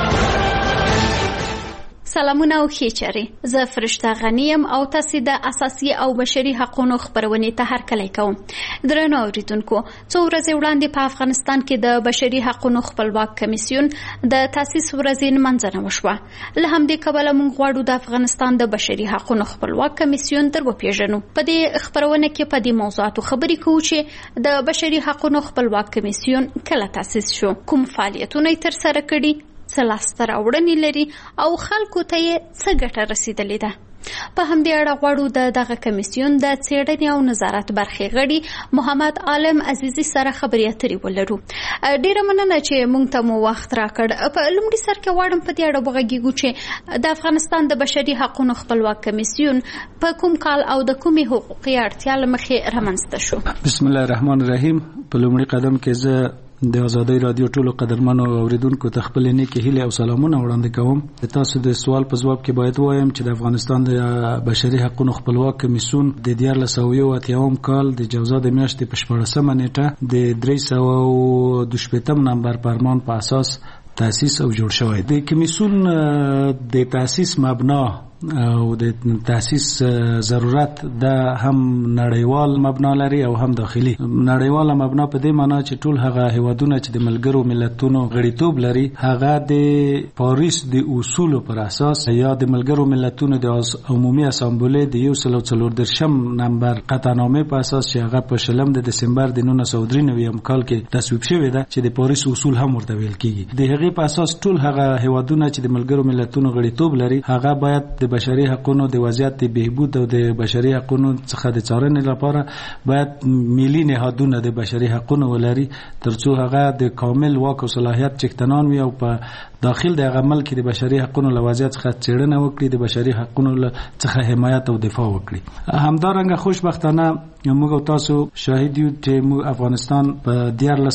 سلامونه او ښې چارې. زه فرشته غنیم او تاسو د اساسي او بشري حقوقو خبرونه ته هرکلی کوم. درنو اوریدونکو، څو ورځې وړاندې په افغانستان کې د بشري حقوقو خپلواک کمیسیون د تاسیس ورځې نمانځنه وشوه. له همدې کبله موږ غواړو د افغانستان د بشري حقوقو خپلواک کمیسیون در وپیژنو. په دې خبرونه کې په دې موضوعاتو خبرې کوو چې د بشري حقوقو خپلواک کمیسیون کله تاسیس شو، کوم فعالیتونه یې ترسره کړي، څه لاسته راوړنې لري او خلکو ته یې څه ګټه رسیدلې ده. په همدې اړه غواړو د دغه کمیسیون د څېړنې او نظارت برخې غړي محمد عالم عزیزي سره خبرې اترې ولرو. ډیره مننه چې موږ ته مو وخت راکړ. په لومړي سر کې غواړم په دې اړه وغږیږو چې د افغانستان د بشري حقوقو خپلواک کمیسیون په کوم کال او د کومې حقوقي اړتیا له مخې رامنځته شو. بسم الله الرحمن الرحیم. په لومړي قدم کې زه د آزادۍ رادیو ټولو قدرمنو اوریدونکو ته خپل نیکې هیلې او سلامونه وړاندې کوم. تاسو د سوال په ځواب کې باید وایم چې د افغانستان د بشري حقوقو خپلواک کمیسیون د 1980 کال د جوزا د میاشتې په 14مه نیټه د 322 نمبر فرمان په اساس تاسیس او جوړ شوی. د کمیسیون د تاسیس مبنا او د تاسیس ضرورت د هم نړیوال مبنا لري او هم داخلي. نړیوال مبنا په دې معنی چې ټول هغه هیوادونه چې د ملګرو ملتونو غړیتوب لري هغه د پاریس د اصولو پر اساس یا د ملګرو ملتونو د عمومي اسامبلې د 134 نمبر قطعنامه په اساس چې هغه په 20 د دسمبر د 1993 کال کې تصویب شوی ده چې د پاریس اصول هم ورته ویل کیږي. د هغې په اساس ټول هغه هیوادونه چې د ملګرو ملتونو غړیتوب لري هغه باید د بشري حقوقو د وضعیت بهبود او د بشري حقوقو څخه د څارنې لپاره باید ملي نهادونه د بشري حقوقو ولري ترڅو هغه د کامل واک او صلاحیت چکتنان وي او په داخل د عمل کې د بشري حقوقو له وضعیت څخه څېړنه وکړي، د بشري حقوقو څخه حمایت او دفاع وکړي. همدارنګه خوشبختانه موږ او تاسو شاهد یو چې افغانستان په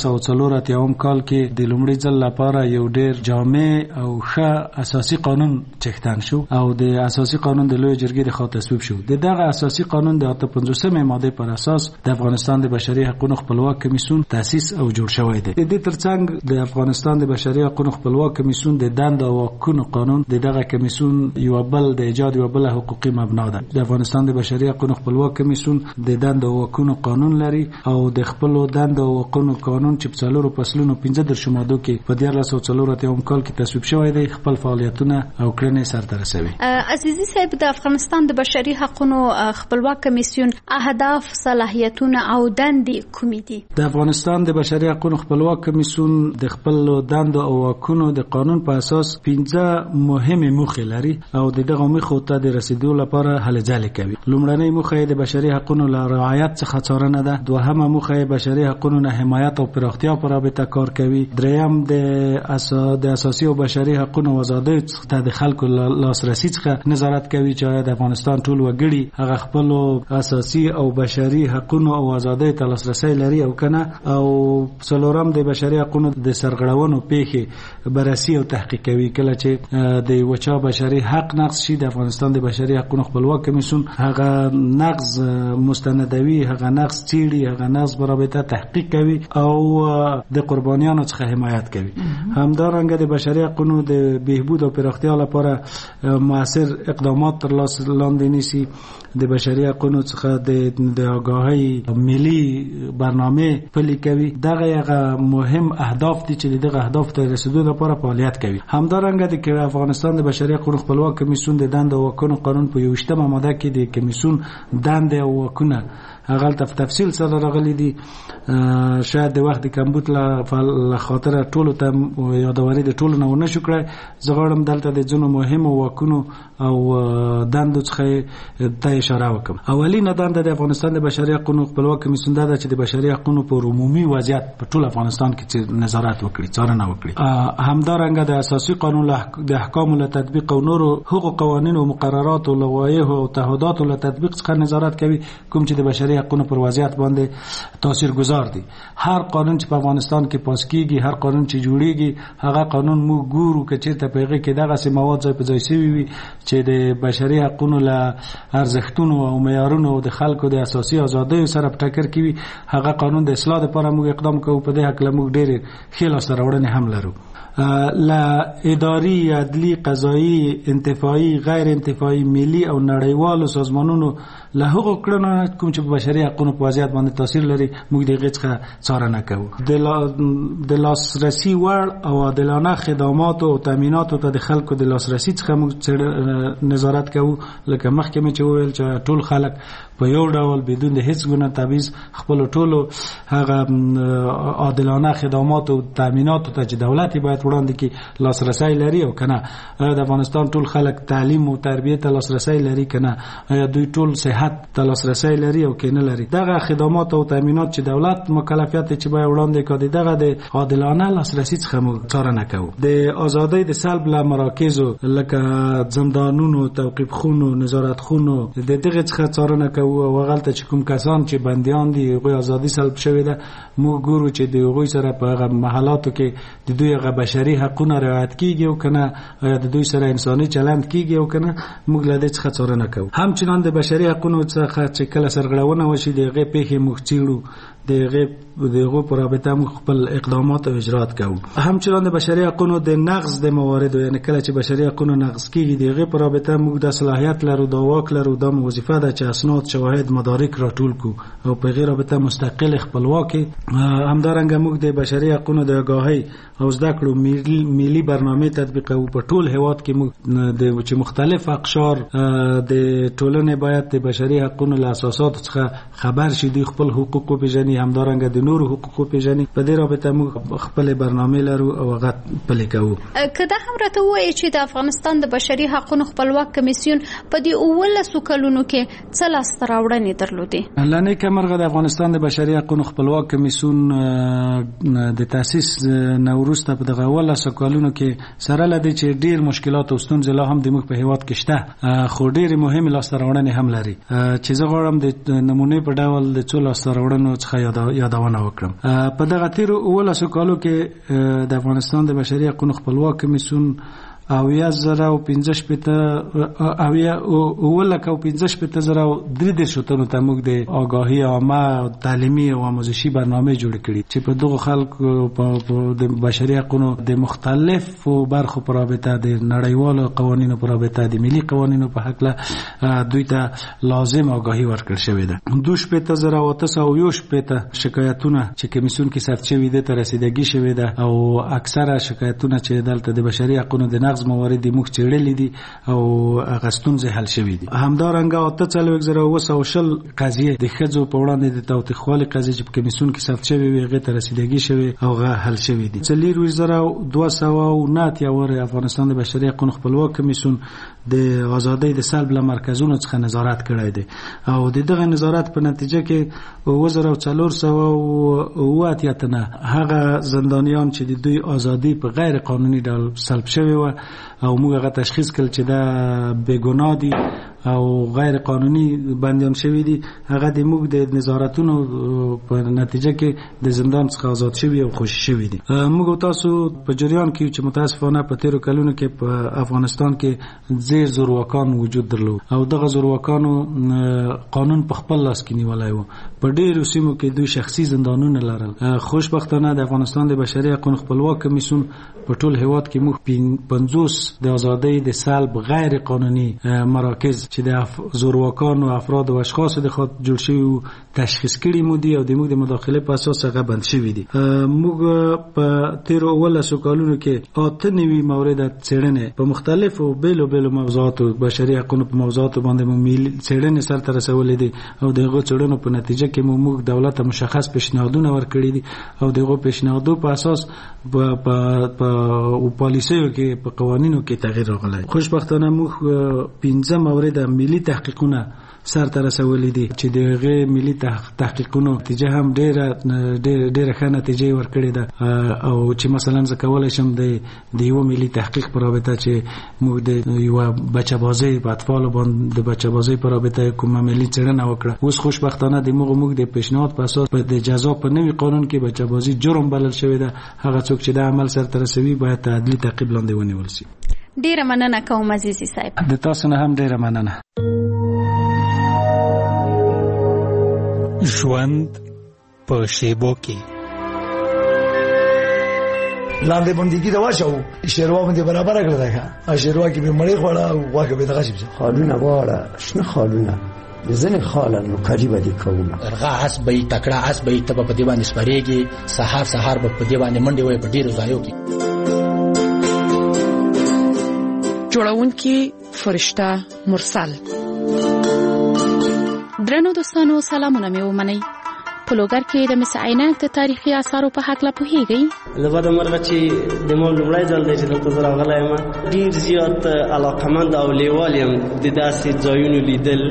1940 کال کې د لومړي ځل لپاره یو ډېر جامع او ښه اساسي قانون چکتن شو او د اساسي قانون د لوی جرګې د خوا تصویب شو. دغه اساسي قانون د 58 ماده پر اساس د افغانستان د بشري حقوقو خپلواک کمیسیون تاسیس او جوړ شوی دی. د دې ترڅنګ د افغانستان د بشري حقوقو خپلواک کمیسیون د دند او حقوقو قانون دغه کمیسیون یو بل د ایجاد یو بل حقوقي مبنا ده. د افغانستان د بشري حقوقو خپلواک کمیسیون د دند او حقوقو قانون لري او د خپل دند او حقوقو قانون چې په څلورو فصلونو 15 ماده کې په 1940 کال کې تصویب شوی دی خپل فعالیتونه او کړنې سرته رسوي. عزیزي صاحب، د افغانستان د بشري حقوقو خپلواک کمیسیون اهداف، صلاحیتونه او دندې کومې دي؟ د افغانستان د بشري حقوقو خپلواک کمیسیون د خپل دند او حقوقو د قانون په اساس 15 مهمه موخې لري او دغه موخو ته د رسیدو لپاره هلې ځلې کوي. لومړنۍ موخه د بشري حقوقو رعایت څخه څارنه ده. دوهمه موخه بشري حقوقو نه حمایت او پراختیا پر رابطه کار کوي. دریم د اساسي او بشري حقوقو او آزادۍ ته د خلکو لاسرسي څخه نظارت کوي چې د افغانستان ټول وګړي هغه خپل اساسي او بشري حقوقو او آزادۍ ته لاسرسي لري او کنه، او څلورم د بشري حقوقو د سرغړونو پیښې بررسي او تحقیق کوي. کله چې د وچا بشري حق نقض شي، د افغانستان د بشري حقوقو خپلواک کمیسیون هغه نقض مستندوي، هغه نقض چیړي، هغه نقض برابطه تحقیق کوي او د قربانیانو څخه حمایت کوي. همدارنګه د بشري حقوقو د بهبود او پراختیا لپاره موثر اقدامات تر لاس لاندې نیسي. د بشري حقوقو څخه د آگاهی ملي برنامه پلي کوي. دغه مهم اهداف دي چې دغه اهداف ته رسیدو لپاره فعالیت کوي. همدارنګه د افغانستان د بشري حقوقو خپلواک کمیسیون د دند او واکونو قانون په 28مه ماده کې د کمیسیون دند او واکونه هغه تفصیل سره راغلي دي. شاید د وخت کمبود له خاطر ټولو ته یادواري د ټولو نه نشو کړای. زه غواړم دلته د ځینو مهمو واکونو او دندو څخه ته اشاره وکم. اولینه دنده د افغانستان د بشري حقوقو خپلواک کمیسیون ده چې د بشري حقوقو په عمومي وضعیت په ټول افغانستان کې نظارت وکړي، څارنه وکړي. همدارنګه د اساسي قانون د احکامو له تطبیق او نورو حقوق قوانین او مقررات او لوایح او تعهدات له تطبیق څخه نظارت کوي، کوم چې د بشري حقوقو پر وضعیت باندې تاثیرگذار دي. هر قانون چې په افغانستان کې پاس کیږي، هر قانون چې جوړیږي، هغه قانون موږ ګورو چې چیرته پیغه کې دغه سي مواد ځای په ځای شوی وي چې د بشري حقوقو له ارزښتونو او معیارونو او د خلکو د اساسي ازادۍ سره په ټکر کې وي. هغه قانون د اصلاح لپاره موږ اقدام کوو. په دې حق له موږ ډېر خیال سره وړاندې هم لرو. لا اداري، عدلي، قضایي، انتفاعي، غیر انتفاعي، ملي او نړیوالو سازمانونو له هغو کړنو کوم چې په بشري حقوقو په وضعیت باندې تاثیر لري موږ دغه څخه څارنه کوو. د لاسرسي وړ او عادلانه خدمات او تامینات ته د خلکو د لاسرسي څخه موږ نظارت کوو. لکه مخکې مې چې وویل چې ټول خلک په یو ډول بدون د هیڅ ګونه تبعیض خپل ټولو هغه عادلانه خدمات او تامینات ته چې دولت باید وړاندې کې لاسرسي لري او کنه. د افغانستان ټول خلک تعلیم او تربیه ته لاسرسي لري کنه، دوی ټول صحت ته لاسرسي لري او کنه لري. دغه خدمات او تامینات چې دولت مکلفیت چې باید وړاندې کړي دغه د عادلانه لاسرسي څخه موږ څارنه کوو. د ازادۍ د سلب له مراکزو لکه زندانونو، توقیف خونو، نظارت خونو د دغه څخه څارنه کوو. او غلطه چې کوم کسان چې بنديان دي هغه ازادي سلب شوی ده، موږ ګورو چې د هغوی سره په هغه محلاتو کې د دوی هغه بشري حقوقونه رعایت کیږي او کنه، د دوی سره انساني چلند کیږي او کنه. موږ له دې څخه څارنه کوو. همچنان د بشري حقوقو څخه چې کله سرغړونه وشي دغه پیښې موږ څیړو، دغه پر رابطه موږ خپل اقدامات او اجرات کوو. همچنان د بشري حقوقو د نقض د موارد، یعنی کله چې بشري حقوقو نقض کیږي دغه پر رابطه موږ د صلاحیت لرو، د واک لرو، د وظیفه ده چې اسناد، شواهد، مدارک راټول کو او په غیر رابطه مستقل خپلواکي. همدارنګه موږ د بشري حقوقو د آگاهی او زده کړو ملي برنامه تطبیقو. په ټول هیواد کې موږ د مختلف اقشار د ټولنې باید د بشري حقوقو له اساسات څخه خبر شي، د خپل حقوقو پیژني، همدارنګه د نورو حقوقو پیژني. په دې رابطه موږ خپل برنامه لرو او هغه پلي کوو. کله هم راته وایي چې د افغانستان د بشري حقوقو خپلواک کمیسیون په دې 19 کلونو کې څه لاسته راوړنې درلودې. لنې کمرغه د افغانستان د بشري حقوقو خپلواک کمیسیون د تاسیس نوروسته په دغه 19 کلونو کې سره لدی چې ډیر مشکلات او ستونزې لا هم د موږ په هیواد کې شته، خو ډیر مهمه لاسته راوړنې هم لري چې زه غواړم د نمونه په ډول د څو لاسته راوړنو څخه یادونه وکړم. په دغه تیر 19 کالو کې د افغانستان د بشري حقوقو خپلواک کمیسیون او یا زره او 15 او یا ولکه 15 زره او 3 شتونو ته موږ د آگاهی عامه، تعلیمي او آموزشي برنامه جوړ کړې چې په دغه خلکو په د بشري حقوقو د مختلفو برخو پر رابطه، د نړیوالو قوانینو پر رابطه، د ملي قوانینو په حق له دوی ته لازم آگاهی ورکړل شوې ده. 2800 شکایتونه چې کمیسیون کې ثبت شوي دي ته رسیدګي شوې ده او اکثره شکایتونه چې دلته د بشري حقوقو د نقض موارد موږ چیرلې دي او غستونځ حل شوې دي. همدارنګه 840 قضیه د خځو په وړاندې د توثیقوالي قضیه چې په کمیسیون کې ثبت شوې وي هغه ته رسیدګي شوې او هغه حل شوې دي. 4200 ور افغانستان د بشري حقوقو خپلواک کمیسیون د آزادۍ د سلب له مرکزونو څخه نظارت کړی دی او د دغه نظارت په نتیجه کې 2480 تنه هغه زندانیان چې د دوی آزادي په غیر قانوني ډول سلب شوی و او موږ هغه تشخیص کړل چې دا بېګناه دي او غیر قانوني بندیان شوی دي هغه د موږ د نظارتونو په نتیجه کې د زندان څخه آزاد شوی او خوشی شوی دي. موږ تاسو په جریان کې چې متاسفانه په تیرو کلونو کې په افغانستان کې زیر زورواکان وجود درلود او دغه زورواکانو قانون په خپل لاس کې نیولای و. په ډېرو سیمو کې دوی شخصي زندانونه لرل. خوشبختانه د افغانستان د بشري حقوقو خپلواک کمیسیون په ټول هیواد کې موږ 50 د آزادۍ د سلب غیر قانوني مراکز چې د زورواکانو افراد او اشخاص د خود جوړ شوی تشخیص کړي مو دي او د موږ د مداخله په اساس هغه بند شوی دي. موږ په تیرو ولسو کالونو کې 98 مورد څېړنې په مختلفو بیلو موضوعاتو بشري حقوقو په موضوعاتو باندې مو څېړنې سره رسولې دي او دغه څېړنو په نتیجه کې موږ دولت ته مشخص پیشنهادونه ورکړي دي او دغه پیشنهادو په اساس په پالیسیو کې په قوانینو کې تغییر راغلی. خوشبختانه موږ 15 مورد ملي تحقیقونه سره رسولې دي چې دغه ملي تحقیقونو نتیجه هم ډېره ښه نتیجه ورکړې ده او چې مثلا زه کولای شم د یو ملي تحقیق پر رابطه چې موږ د یو بچه‌بازي په اطفالو باندې د بچه‌بازي پر رابطه کومه ملي څېړنه وکړه. اوس خوشبختانه د موږ د پیشنهاد په اساس د جزا په نوي قانون کې بچه‌بازي جرم بلل شوی ده. هغه څوک چې د عمل سره رسوي باید عدلي تعقیب لاندې ونیول شي. ډیره مننه کوم عزیزي صاحب. د تاسو نه هم ډیره مننه. ژوند په شیبو کې لاندې بندګي دا واچو شیروا باندې برابر کړل دا شیروا کې به مړی خوړه او واګه به دغه شي خالونه واړه شنه خالونه ځنه خالن کاری باندې کوم رغه اس به تکړه اس به ته په دی باندې سپریږي سحر به په دی باندې منډي وي په ډیرو ځایو کې. جوړونکي فرشته مرسل. درنو دوستانو سلامونه مې ومنئ. په لوګر کې د مس عینک د تاریخي آثارو په حق لا پوهیږئ؟ لبد مرغه چې د مول لومړی ځل دی چې دلته زه راغلی یم ډېر زیات علاقمند او لیوال یم د داسې ځایونو لیدل.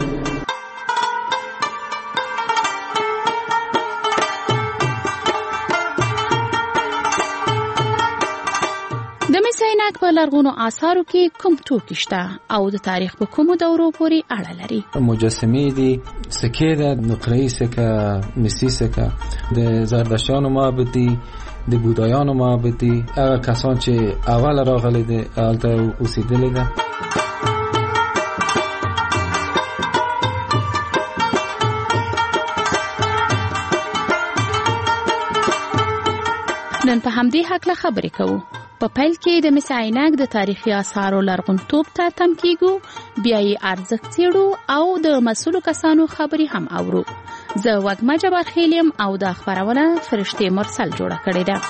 د مس عینک په لرغونو آثارو کې کوم توکي شته او د تاریخ په کومو دورو پورې اړه لري؟ مجسمې دي، سکې ده، نقره‌ای سکه، مسی سکه، د زردشتیانو معبد دي، د بودایانو معبد دي. هغه کسان چې اول راغلي دي هلته اوسېدلي ده. نن په همدې حق خبرې کوو. په پیل کې د مس عینک د تاریخي آثارو لرغونتوب ته تم کیږو، بیا یې ارزښت څېړو او د مسؤلو کسانو خبرې هم اورو. زه وږمه جبار خیل یم او دا خپرونه فرشته مرسل جوړه کړې ده.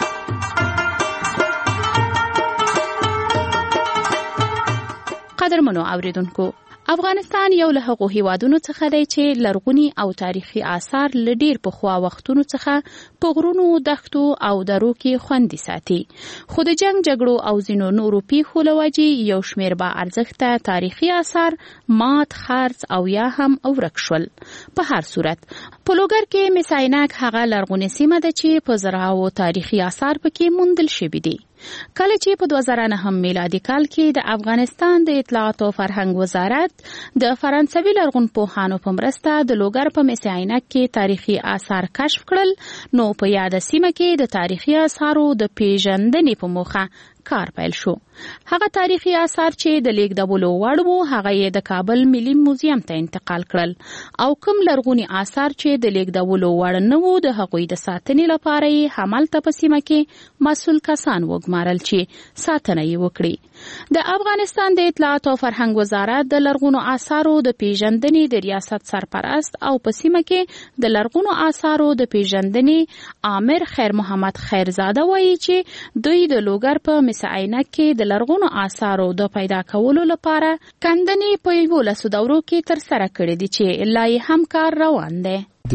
قدرمنو اوریدونکو، افغانستان یو له هغو هیوادونو څخه دی چې لرغوني او تاریخي آثار له ډېر پخوا وختونو څخه په غرونو، دښتو او درو کې خوندي ساتي. خو د جنګ جګړو او ځینو نورو پیښو له وجې یو شمېر با ارزښته تاریخي آثار مات، خرڅ او یا هم ورک شول. په هر صورت په لوګر کې مس عینک هغه لرغونې سیمه ده چې په زرهاوو تاریخي آثار پکې موندل شوي دي. کله چې په 2009 میلادي کال کې د افغانستان د اطلاعات او فرهنګ وزارت د فرانسوي لرغونپوهانو په مرسته د لوګر په مس عینک کې تاریخي آثار کشف کړل، نو په یاد سیمه کې د تاریخي آثارو د پیژندنې په موخه کار پیل شو. هغه تاریخي آثار چې د لیږدولو وړ وو هغه یې د کابل ملي موزیم ته انتقال کړل او کوم لرغوني آثار چې د لیږدولو وړ نه وو د هغوی د ساتنې لپاره یې همالته په سیمه کې مسؤل کسان وګمارل چې ساتنه یې وکړي. د افغانستان د اطلاعات او فرهنګ وزارت د لرغونو آثارو د پیژندنې د ریاست سرپرست او په سیمه کې د لرغونو آثارو د پیژندنې عامر خیر محمد خیرزاده وایي چې دوی د لوګر په مس عینک کې د لرغونو آثارو د پیدا کولو لپاره کندنې په 11 دورو کې تر سره کړې دي چې لا یې هم کار روان دی.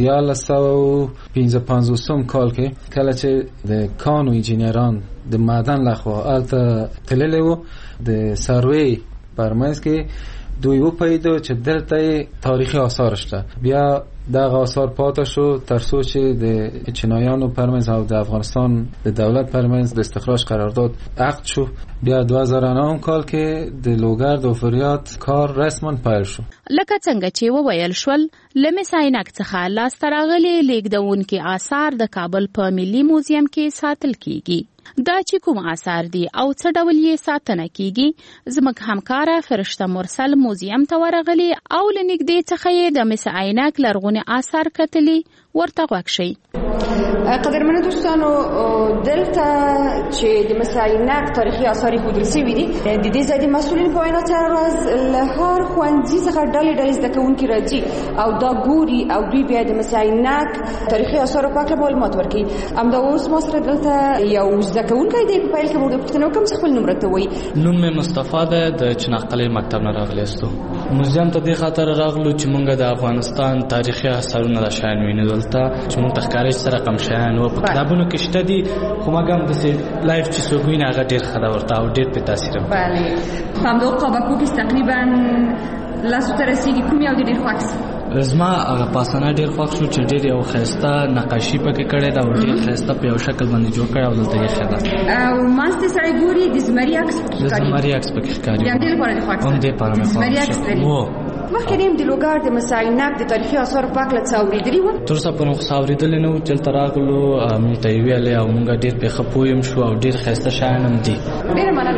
1955 کال کې کله چې د کانو انجینران د معدن لخوا الته تللی وو، د سروې پرمنځ کې دوی وپیدو چې دلته تاریخي آثار شته. بیا دغه آثار پاتې شو تر څو چې د چینایانو پرمنځ او د افغانستان د دولت پرمنځ د استخراج قرارداد عقد شو. بیا 2009 کال کې د لوګر د فریاد کار رسما پیل شو. لکه څنګه چې وویل شول لمس عینک څخه لاسته راغلي لیږدونکي آثار د کابل په ملي موزیم کې ساتل کیږي. دا چې کوم آثار دي او څه ډول یې ساتنه کیږي زموږ همکاره فرشته مرسل موزیم ته ورغلي او لنږدې څخه یې د مس عینک لرغوني آثار کتلي ورته غوږ شي. قدرمنو دوستانو دلته چې د مس عینک تاریخي آثار ښودل شوي دي د دې ځای د مسؤلین په وینا تر ورځ له هر ښوونځي څخه ډلې زده کوونکي راځي او دا ګوري او دوی بیا د مس عینک تاریخي آثارو په اړه معلومات ورکوي. همدا اوس ما سره دلته یو زده کوونکی دی. په پیل کې موږ پوښتنه وکړم چې خپل نوم راته ووایي. نوم مې مصطفی دی، د چنارقلي مکتب نه راغلی یاستو. موزیم ته دې خاطر راغلو چې موږ د افغانستان تاریخي آثارونه د شیان وینو دلته چې موږ ښکاري سره کم شیان و په کتابونو کې شته دي خو موږ هم داسې لایف چې څوک ویني هغه ډېر ښه ده ورته او ډېر پرې تاثیر هم. بله په همدغو قابکو کې تقریبا لاسو ته رسېږي کوم یو دې ډېر خوښ شي؟ زما هغه پاسانه ډېر خوښ شو چې ډېر یو ښایسته نقاشي پکې کړې ده او ډېر ښایسته په یو شکل باندې جوړ کړی او دلته یې ښه ده. او منځ ته سړی ګوري د زمري عکس پکې ښکاري. د زمري عکس پکې ښکاري. د همدې لپاره دې خوښ شو؟ همدې لپاره مې خوښ شو. مخکې د لوګر د مس عینک د تاریخي آثارو په اړه څه اورېدلي وو؟ تر اوسه پورې خو څه اورېدلي نه وو چې دلته راغلو موږ ته یې ویلې او موږ ډېر پرې ښه پوه یم شو او ډېر ښایسته شیان هم دي. ډېره مننه.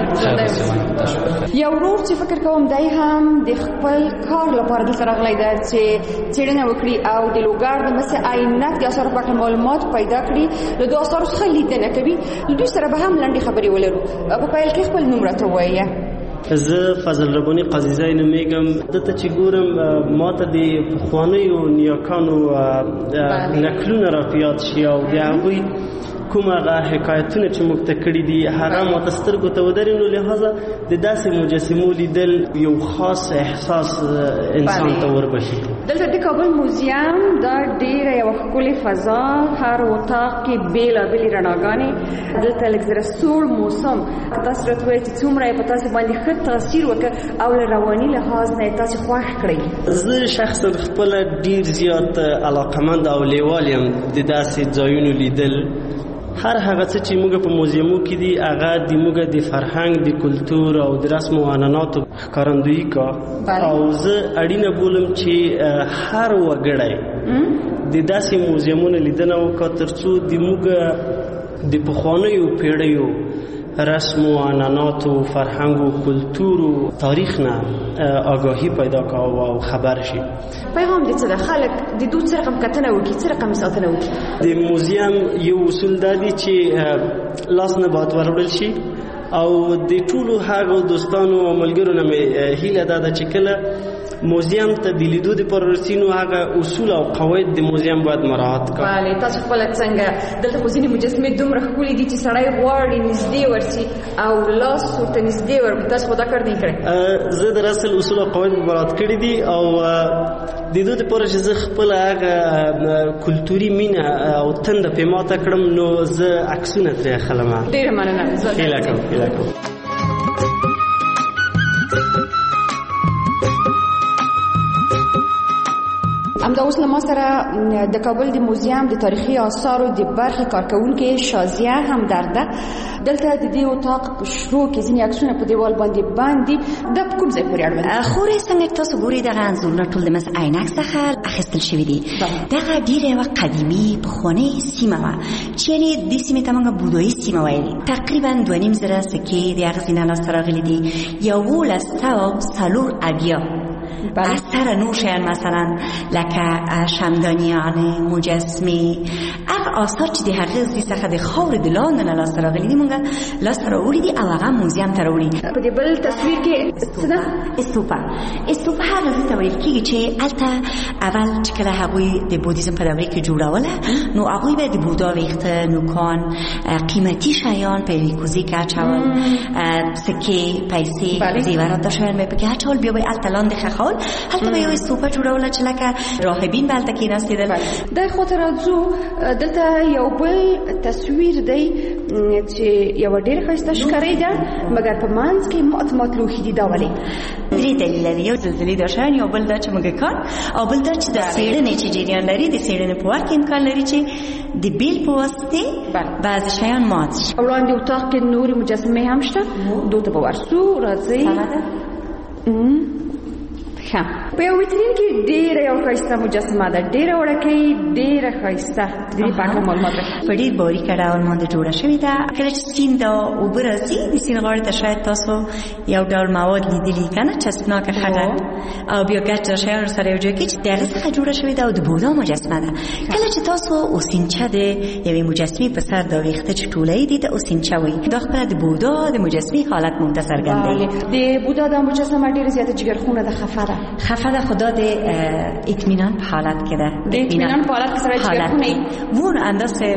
یو ورور چې فکر کوم دی هم د خپل کار لپاره دلته راغلی دی چې څېړنه وکړي او د لوګر د مس عینک د آثارو په اړه معلومات پیدا کړي. له دې آثارو څخه لیدنه کوي. له دوی سره به هم لنډې خبرې ولرو. په پیل کې خپل نوم راته ووایه. زه فضل رباني قاضیزی نومیږم. دلته چې ګورم ماته د پخوانیو نیاکانو نکلونه راپه یاد شي او د هغوی کوم هغه حکایتونه چې موږ ته کړي دي هغه ماته سترګو ته ودرې نو لهذا د داسې مجسمو لیدل یو خاص احساس انسان ته وربخي. دلته د کابل موزیم دا ډېره یوه ښکلې فضا، هر اتاق کې بېلابېلې رڼاګانې، دلته لږ زره سوړ موسم. که تاسو راته ووایئ چې څومره یې په تاسې باندې ښه تاثیر وکړ او له رواني لحاظ نه یې تاسې خوښ کړئ؟ زه شخصا خپله ډېر زیات علاقمند او لیوال یم د داسې ځایونو لیدل. هر هغه څه چې موږ په موزیمو کې دي هغه د موږ د فرهنګ د کلتور او د رسم و عنعناتو ښکارندویي کا او زه اړینه بولم چې هر وګړی د داسې موزیمونو لیدنه وکړي تر څو د موږ د پخوانیو پیړیو رسم و عنعناتو فرهنګ و کلتور و تاریخ نه آگاهی پیدا کاوه او خبر شي. پیغام دې څه ده؟ خلک د دوی څه رقم کتنه وکړي، څه رقم ساتنه وکړي؟ د موزیم یو اصول دا دی چې لاس نه باید وروړل شي او د ټولو هغو دوستانو او ملګرو نه مې هیله دا ده چې کله موزیم ته د لیدو دپاره رسي نو هغه اصول او قواعد د موزیم باید مراعات کړي. بله تاسو خپله څنګه دلته خو ځینې مجسمې دومره ښکلې دي چې سړی غواړي نږدې ورسي او لاس ورته نږدې ورکړي. تاسو خو دا کار نه یې کړی؟ زه د اصل اصول او قواعد مراعات کړي دي او د دې دپاره چې زه خپله هغه کلتوري مینه او تنده پې ماته کړم نو زه عکسونه ترې اخلم. ډېره مننه. هیله کوم. همدا اوس له ما سره د کابل د موزیم د تاریخي آثارو د برخې کارکوونکې شازیه همدرد ده. دلته د دې اتاق په شروع کې ځینې عکسونه په دیوال باندې باندې دا په کوم ځای پورې اړوند دي؟ خورې څنګه تاسو ګورئ دغه انځورونه ټول د مس عینک څخه اخیستل شوي دي. دغه ډېره یوه قدیمي پخوانۍ سیمه وه چې یعنې دې سیمې ته موږ بودایي سیمه ویلې. تقریبا 2.5 زره سکې د هغه ځای نه لاسته راغلي دي. 1104 اثر نور شیان مثلا لکه شمدانیان مجسمه هغه آثار چې د هغې ځای څخه د خاورې د لاندې نه لاسته راغلي دي موږ لاسته راوړي دي او هغه موزیم ته راوړي. په دې بل تصویر کې څه ده؟ استوپا هغه ځای ته ویل کېږي چې هلته اول چې کله هغوی د بودیزم په دورې کې جوړوله نو هغوی به د بودا ویښته نوکان قیمتي شیان په یوې کوزې کې اچول، سکې پیسې زیورات دا شیان به پکې اچول، بیا به هلته لاندې ښخول کول هلته به یو ستوپه جوړول چې لکه راهبین به هلته کېناستېدل. د خاطر راځو دلته یو بل تصویر دی چې یو ډېر ښایسته ښکاري ده مګر په منځ کې مات لوښي دي. دا ولې؟ درې دلیله دي. یو زلزلې دا شیان، یو بل دا چې موږکان، او بل دا چې د څېړنې چې جریان لري، د څېړنې په وخت کې امکان لري چې د بیل په واسطې بعضې شیان مات شي. وړاندې اتاق کې نورې مجسمې هم شته، دوی ته به ورسو. راځئ. ښه، په یو ویترین کې ډېره یو ښایسته مجسمه ده، ډېره وړکۍ، ډېره ښایسته. د دې په هکله معلومات راکړئ. په ډېر باریکه ډول باندې جوړه شوې ده. کله چې سیند او اوبه راځي، د سیند غاړې ته شاید تاسو یو ډول مواد لیدلي که نه، چسبناکه خټه او بیا ګچ د شیانو سره یو ځای کې چې د هغې څخه جوړه شوې ده او د بودا مجسمه ده. کله چې تاسو اوسینچه د یوې مجسمې په سر دا ویښته چې ټوله یې دي ته اوسینچه وایي. دا خپله د بودا د مجسمې حالت موږ ته څرګندوي. د بودا دا مجسمه ډېره زیاته جګرخونه ده، خفه ده. خفه ده، خدا د اطمینان په حالت کې ده. د اطمینان په حالت کې سره جګرخونه وون اندازه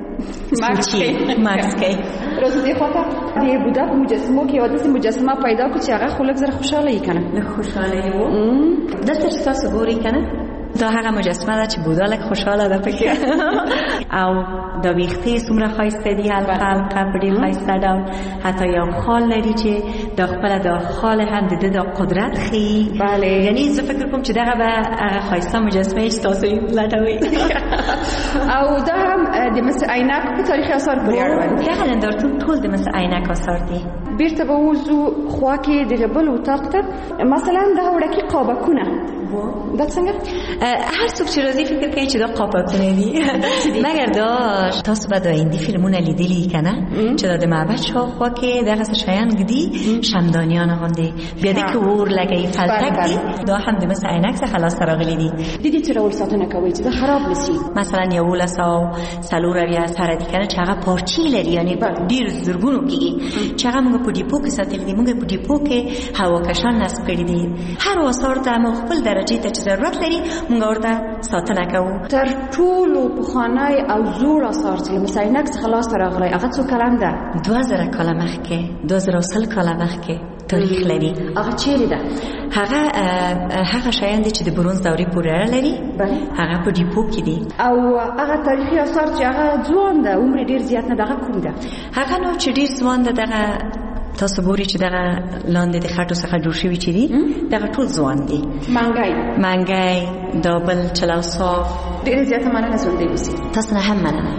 مکس کوي. راځو دې خواته د بودا په مجسمو کې یو داسې مجسمه پیدا کړو چې هغه خو لږ زره خوشحاله یې که نه؟ لږ خوشحاله یې و. دلته چې تاسو ګورئ که نه، دا هغه مجسمه ده چې بودا لږ خوشحاله ده پکې. او دا ویښتې څومره ښایسته دي، حلقه په ډېر ښایسته ډول. حتی یو خال لري چې دا خپله دا خال هم د ده دا قدرت ښیي. یعنې زه فکر کوم چې دغه به هغه ښایسته مجسمه چې تاسو یې لټوئ. او دا هم د مس عینک په تاریخي آثار پورې اړوند دي. دغه نندارتون ټول د مس عینک آثار دي. بیرته به ووځو خوا کې دغه بل اتاق ته. مثلا دا وړکي قابکونه دا څنګه؟ هر څوک چې راځي فکر کوي چې دا قابکونه دي، مګر دا تاسو به د هندي فلمونه لیدلي که نه چې دا د معبد شاوخوا کې دغسې شیان ږدي، شمدانیان غوندې، بیا دې کې اور لګوي، فلتک دي. دا هم د مس عینک څخه لاسته راغلي دي. د دې څه ډول ساتنه کوئ چې دا خراب نه شي؟ مثلا 1104 اثر دي که نه چې هغه پارچې لري، یعنې ډېر زرګونو کېږي، چې هغه موږ په ډیپو کې ساتلي دي. موږ په ډیپو کې هواکشان نصب کړي دي. هر آثار ته موږ خپل درجې ته چې ضرورت لري موږ ورته ساتنه کوو. تر ټولو پخوانی او زوړ آثار چې له مس عینک څخه لاسته راغلی هغه څو کلن ده؟ 2000 کاله مخکې، 2000 کاله مخکې تاریخ لري. هغه چیرې ده؟ هغه شیان دي چې د برونز دورې پورې اړه لري. هغه په ډیپو کې دي. او هغه تاریخي آثار چې هغه ځوان ده، عمر ډېر زیات نه ده، هغه کوم ده؟ هغه نو چې ډېر ځوان ده، دغه تاسو ګورئ چې دغه لاندې د خټو څخه جوړ شوي چې دي، دغه ټول ځوان دي. منګی دا بل چلو صاف. ډېره زیاته مننه زوندۍ اوسئ. تاسو نه هم مننه.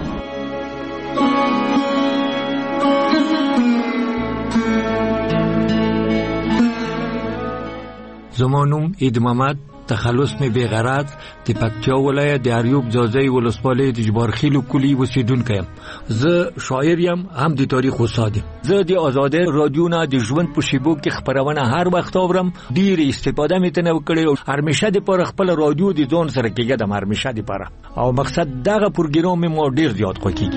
زما نوم عید محمد، تخلص می بیغرض، د پکتیا ولایت د اریوب ځاځي ولسوالۍ د جبارخیلو کلی اوسیدونکی یم. زه شاعر یم، هم د تاریخ استاد یم. زه د آزادۍ رادیو نه د ژوند په شیبو کې خبرونه هر وخت اورم. ډېر استفاده مې تنه وکړې او همیشه د پر خپل رادیو د ځون سره کېږم، همیشه د پاره او مقصد دغه پروګرام مې ډېر زیات خوښیږي.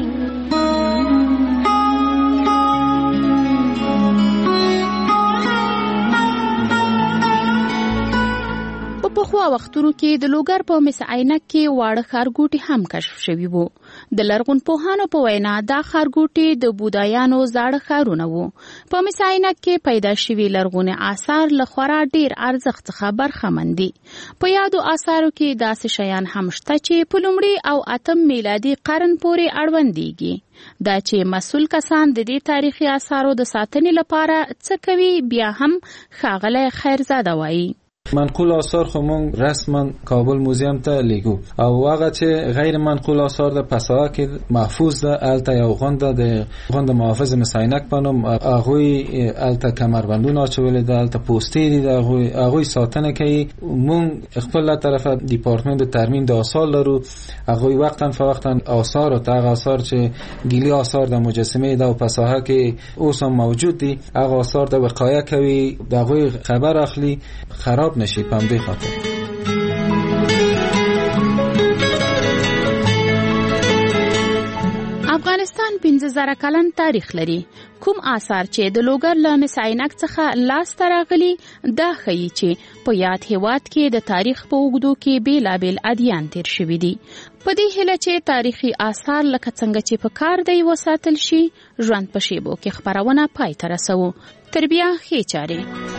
په خو وختونو کې د لوګر په مس عینک کې واړه خارګوټي هم کشف شوي وو. د لرغون پوهانو په وینا دا خارګوټي د بودایانو زاړه ښارونه وو. په مس عینک کې پیدا شوي لرغوني آثار له خورا ډیر ارزښت څخه برخمن دي. په یادو آثارو کې داسې شیان هم شته چې په لومړي او 8 میلادي قرن پورې اړوندېږي. دا چې مسؤل کسان د دې تاریخي آثارو د ساتنې لپاره څه کوي بیا هم ښاغلی خیرزاده وایي. منقول آثار خو مونږ رسما کابل موزیم ته لیږو او هغه چې غیر منقول آثار د پسا کې محفوظ ده. الته یو غونډه د غونډه محافظ مس عینک په نوم هغه الته کمربندونه اچولې ده، الته پوسټې دي، هغه ساتنه کوي. مونږ خپل له طرفه ډپارټمنټ د ترمیم د آثار لرو. هغه وختن فوقتن آثار او هغه آثار چې ګیلی آثار د مجسمه د پساها کې اوس هم موجود دي، هغه آثار د وقایه کوي، دغه خبر اخلي خراب نشي. په دې خاطر افغانستان 15000 کلن تاریخ لري. کوم آثار چې د لوګر له مس عینک څخه لاسته راغلي دا ښیي چې په یاد هیواد کې د تاریخ په اوږدو کې بیلابیل ادیان تیر شوي دي. په دې هیله چې تاریخي آثار لکه څنګه چې په کار دی وساتل شي، ژوند په شیبو کې خبرونه پای ته رسوو. تر بیا ښې چارې.